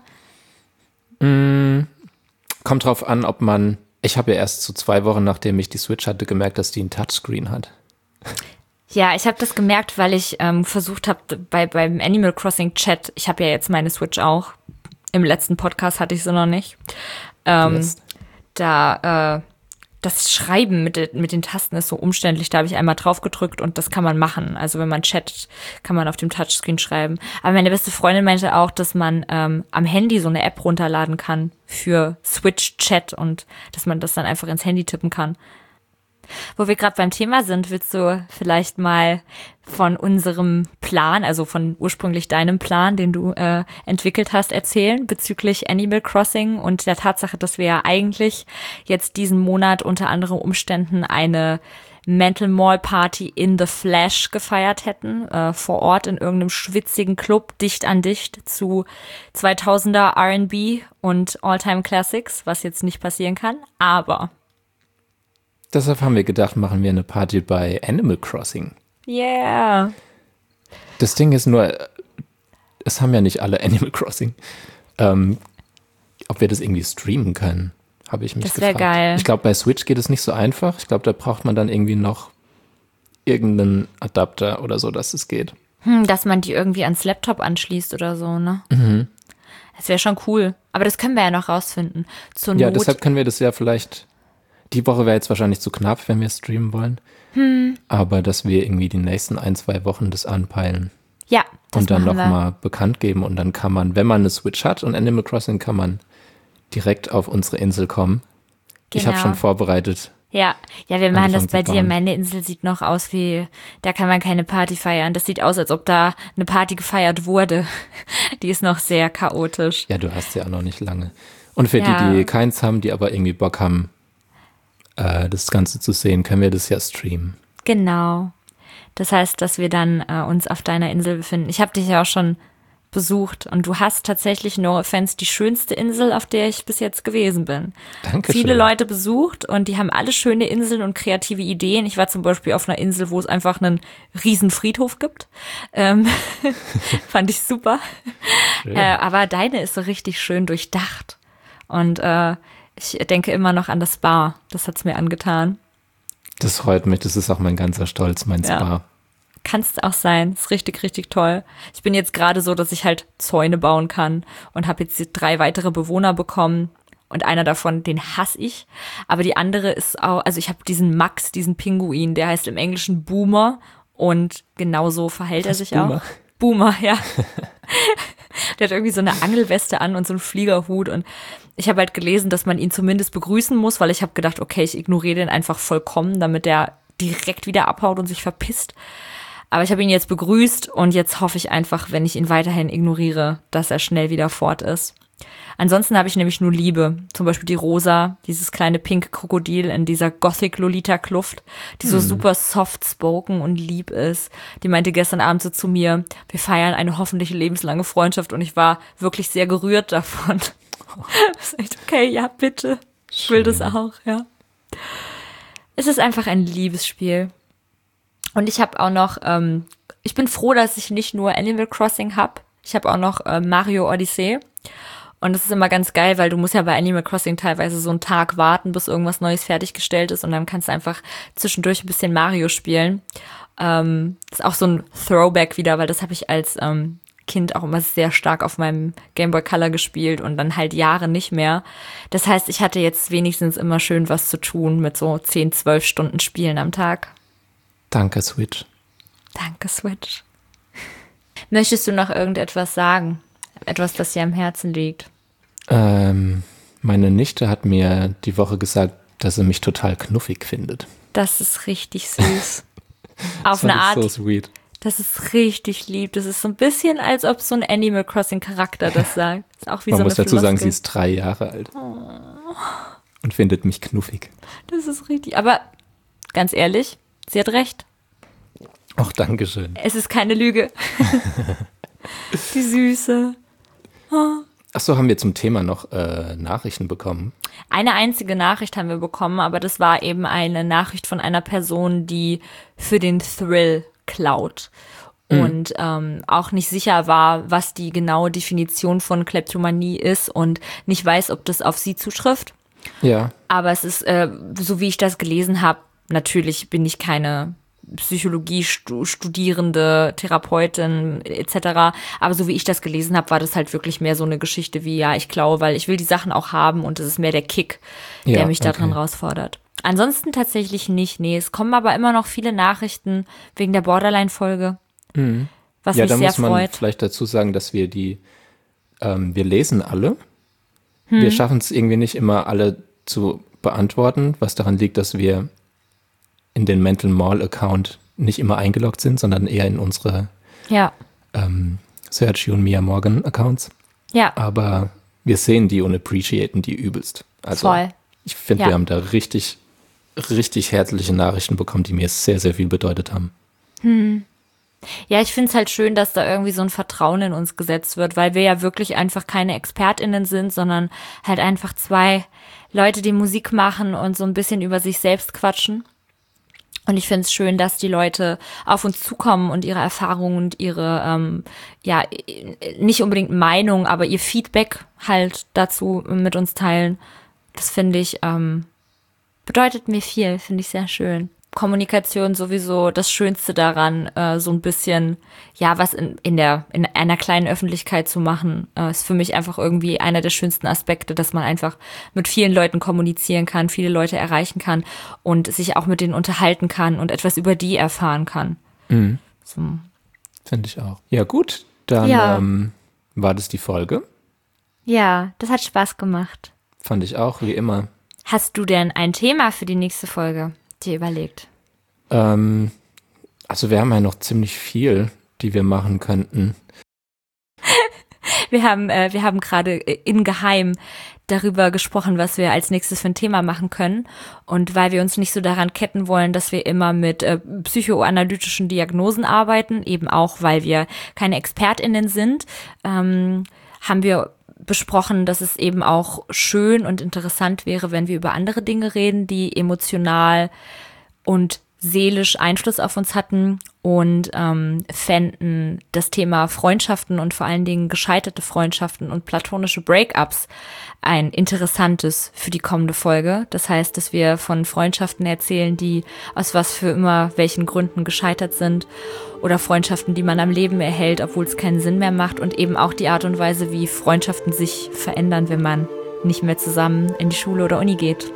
S2: Kommt drauf an, ob man. Ich habe ja erst so zwei Wochen, nachdem ich die Switch hatte, gemerkt, dass die einen Touchscreen hat.
S3: Ja, ich habe das gemerkt, weil ich ähm, versucht habe, bei beim Animal Crossing Chat, ich habe ja jetzt meine Switch auch, Im letzten Podcast hatte ich sie noch nicht. Ähm,
S2: Jetzt.
S3: da, äh, das Schreiben mit, de, mit den Tasten ist so umständlich. Da habe ich einmal drauf gedrückt und das kann man machen. Also wenn man chattet, kann man auf dem Touchscreen schreiben. Aber meine beste Freundin meinte auch, dass man ähm, am Handy so eine App runterladen kann für Switch Chat und dass man das dann einfach ins Handy tippen kann. Wo wir gerade beim Thema sind, willst du vielleicht mal von unserem Plan, also von ursprünglich deinem Plan, den du äh, entwickelt hast, erzählen bezüglich Animal Crossing und der Tatsache, dass wir ja eigentlich jetzt diesen Monat unter anderen Umständen eine Mental Mall Party in the Flash gefeiert hätten, äh, vor Ort in irgendeinem schwitzigen Club, dicht an dicht zu zweitausender R and B und All-Time Classics, was jetzt nicht passieren kann, aber
S2: Deshalb haben wir gedacht, machen wir eine Party bei Animal Crossing.
S3: yeah.
S2: Das Ding ist nur, es haben ja nicht alle Animal Crossing. Ähm, ob wir das irgendwie streamen können, habe ich mich
S3: Das wär
S2: gefragt.
S3: geil.
S2: Ich glaube, bei Switch geht es nicht so einfach. Ich glaube, da braucht man dann irgendwie noch irgendeinen Adapter oder so, dass es geht.
S3: Hm, dass man die irgendwie ans Laptop anschließt oder so, ne? Mhm. Das wäre schon cool. Aber das können wir ja noch rausfinden. Zur
S2: Ja,
S3: Not.
S2: deshalb können wir das ja vielleicht, die Woche wäre jetzt wahrscheinlich zu knapp, wenn wir streamen wollen. Hm. Aber dass wir irgendwie die nächsten ein, zwei Wochen das anpeilen.
S3: Ja, das
S2: Und dann
S3: machen wir.
S2: nochmal bekannt geben und dann kann man, wenn man eine Switch hat und Animal Crossing, kann man direkt auf unsere Insel kommen. Ich habe
S3: Genau.
S2: schon vorbereitet.
S3: Ja, ja, wir machen das
S2: Angefangen
S3: bei
S2: zu
S3: dir.
S2: bauen.
S3: Meine Insel sieht noch aus wie, da kann man keine Party feiern. Das sieht aus, als ob da eine Party gefeiert wurde. Die ist noch sehr chaotisch.
S2: Ja, du hast ja auch noch nicht lange. Und für
S3: Ja.
S2: die, die keins haben, die aber irgendwie Bock haben, äh, das Ganze zu sehen, können wir das ja streamen.
S3: Genau. Das heißt, dass wir dann äh, uns auf deiner Insel befinden. Ich habe dich ja auch schon besucht und du hast tatsächlich, no offense, die schönste Insel, auf der ich bis jetzt gewesen bin.
S2: Dankeschön.
S3: Viele Leute besucht und die haben alle schöne Inseln und kreative Ideen. Ich war zum Beispiel auf einer Insel, wo es einfach einen riesen Friedhof gibt. Ähm, fand ich super.
S2: Schön.
S3: Äh, aber deine ist so richtig schön durchdacht. Und äh, ich denke immer noch an das Spa. Das hat's mir angetan.
S2: Das freut mich, das ist auch mein ganzer Stolz, mein
S3: Ja.
S2: Spa.
S3: Kannst auch sein. Ist richtig, richtig toll. Ich bin jetzt gerade so, dass ich halt Zäune bauen kann und habe jetzt drei weitere Bewohner bekommen. Und einer davon, den hasse ich. Aber die andere ist auch, also ich habe diesen Max, diesen Pinguin, der heißt im Englischen Boomer. Und genauso verhält er
S2: Was,
S3: sich
S2: Boomer?
S3: auch. Boomer, ja. Der hat irgendwie so eine Angelweste an und so einen Fliegerhut. Und ich habe halt gelesen, dass man ihn zumindest begrüßen muss, weil ich habe gedacht, okay, ich ignoriere den einfach vollkommen, damit der direkt wieder abhaut und sich verpisst. Aber ich habe ihn jetzt begrüßt und jetzt hoffe ich einfach, wenn ich ihn weiterhin ignoriere, dass er schnell wieder fort ist. Ansonsten habe ich nämlich nur Liebe. Zum Beispiel die Rosa, dieses kleine pinke Krokodil in dieser Gothic-Lolita-Kluft, die so super soft-spoken und lieb ist. Die meinte gestern Abend so zu mir, wir feiern eine hoffentlich lebenslange Freundschaft und ich war wirklich sehr gerührt davon. Das ist echt okay, ja, bitte. Ich will das auch, ja. Es ist einfach ein Liebesspiel. Und ich habe auch noch, ähm, ich bin froh, dass ich nicht nur Animal Crossing habe. Ich habe auch noch äh, Mario Odyssey. Und das ist immer ganz geil, weil du musst ja bei Animal Crossing teilweise so einen Tag warten, bis irgendwas Neues fertiggestellt ist. Und dann kannst du einfach zwischendurch ein bisschen Mario spielen. Ähm, ist auch so ein Throwback wieder, weil das habe ich als ähm, Kind auch immer sehr stark auf meinem Game Boy Color gespielt und dann halt Jahre nicht mehr. Das heißt, ich hatte jetzt wenigstens immer schön was zu tun mit so zehn, zwölf Stunden Spielen am Tag.
S2: Danke, Switch.
S3: Danke, Switch. Möchtest du noch irgendetwas sagen? Etwas, das dir am Herzen liegt?
S2: Ähm, meine Nichte hat mir die Woche gesagt, dass sie mich total knuffig findet.
S3: Das ist richtig süß. Auf
S2: Das
S3: eine
S2: fand
S3: Art,
S2: ich so sweet.
S3: das ist richtig lieb. Das ist so ein bisschen, als ob so ein Animal Crossing Charakter das sagt. Das ist auch wie
S2: Man
S3: so
S2: muss
S3: eine
S2: dazu sagen, sie
S3: Floskel.
S2: ist drei Jahre alt. Und findet mich knuffig.
S3: Das ist richtig. Aber ganz ehrlich, sie hat recht.
S2: Ach, danke schön.
S3: Es ist keine Lüge. Die Süße.
S2: Achso, haben wir zum Thema noch äh, Nachrichten bekommen?
S3: Eine einzige Nachricht haben wir bekommen, aber das war eben eine Nachricht von einer Person, die für den Thrill klaut und ähm, auch nicht sicher war, was die genaue Definition von Kleptomanie ist und nicht weiß, ob das auf sie zutrifft.
S2: Ja.
S3: Aber es ist, äh, so wie ich das gelesen habe, natürlich bin ich keine Psychologie stu- studierende Therapeutin et cetera. Aber so wie ich das gelesen habe, war das halt wirklich mehr so eine Geschichte wie, ja, ich glaube, weil ich will die Sachen auch haben und es ist mehr der Kick, der
S2: Ja,
S3: mich da drin
S2: okay.
S3: herausfordert. Ansonsten tatsächlich nicht, nee. Es kommen aber immer noch viele Nachrichten wegen der Borderline-Folge, was
S2: Ja,
S3: mich
S2: da
S3: sehr
S2: muss man
S3: freut.
S2: vielleicht dazu sagen, dass wir die, ähm, wir lesen alle.
S3: Hm.
S2: Wir schaffen es irgendwie nicht immer alle zu beantworten, was daran liegt, dass wir in den Mental Mall Account nicht immer eingeloggt sind, sondern eher in unsere
S3: Ja,
S2: ähm, Sergio und Mia Morgan Accounts.
S3: ja,
S2: Aber wir sehen die und appreciaten die übelst. Also
S3: voll.
S2: ich finde,
S3: Ja.
S2: wir haben da richtig, richtig herzliche Nachrichten bekommen, die mir sehr, sehr viel bedeutet haben.
S3: Ja, ich finde es halt schön, dass da irgendwie so ein Vertrauen in uns gesetzt wird, weil wir ja wirklich einfach keine ExpertInnen sind, sondern halt einfach zwei Leute, die Musik machen und so ein bisschen über sich selbst quatschen. Und ich finde es schön, dass die Leute auf uns zukommen und ihre Erfahrungen und ihre, ähm, ja, nicht unbedingt Meinung, aber ihr Feedback halt dazu mit uns teilen. Das finde ich, ähm, bedeutet mir viel, finde ich sehr schön. Kommunikation sowieso das Schönste daran, äh, so ein bisschen, ja, was in, in der, in einer kleinen Öffentlichkeit zu machen, äh, ist für mich einfach irgendwie einer der schönsten Aspekte, dass man einfach mit vielen Leuten kommunizieren kann, viele Leute erreichen kann und sich auch mit denen unterhalten kann und etwas über die erfahren kann. So.
S2: Finde ich auch. Ja, gut. Dann
S3: Ja.
S2: ähm, war das die Folge.
S3: Ja, das hat Spaß gemacht.
S2: Fand ich auch, wie immer.
S3: Hast du denn ein Thema für die nächste Folge dir überlegt?
S2: Ähm, also wir haben ja noch ziemlich viel, die wir machen könnten.
S3: Wir haben, äh, wir haben gerade in Geheim darüber gesprochen, was wir als nächstes für ein Thema machen können. Und weil wir uns nicht so daran ketten wollen, dass wir immer mit äh, psychoanalytischen Diagnosen arbeiten, eben auch, weil wir keine ExpertInnen sind, ähm, haben wir besprochen, dass es eben auch schön und interessant wäre, wenn wir über andere Dinge reden, die emotional und seelisch Einfluss auf uns hatten und ähm, fänden das Thema Freundschaften und vor allen Dingen gescheiterte Freundschaften und platonische Breakups ein interessantes für die kommende Folge. Das heißt, dass wir von Freundschaften erzählen, die aus was für immer welchen Gründen gescheitert sind oder Freundschaften, die man am Leben erhält, obwohl es keinen Sinn mehr macht und eben auch die Art und Weise, wie Freundschaften sich verändern, wenn man nicht mehr zusammen in die Schule oder Uni geht.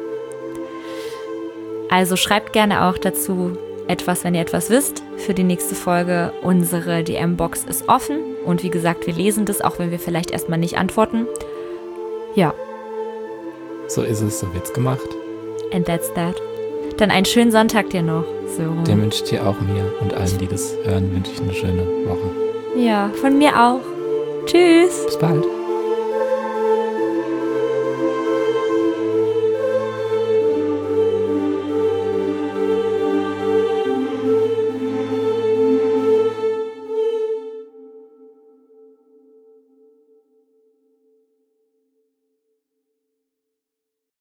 S3: Also schreibt gerne auch dazu etwas, wenn ihr etwas wisst, für die nächste Folge. Unsere D M-Box ist offen und wie gesagt, wir lesen das, auch wenn wir vielleicht erstmal nicht antworten. Ja,
S2: So ist es, so wird's gemacht.
S3: and that's that. Dann einen schönen Sonntag dir noch, Sören.
S2: Den wünsche ich dir auch, mir und allen, die das hören, wünsche ich eine schöne Woche.
S3: Ja, von mir auch. Tschüss.
S2: Bis bald.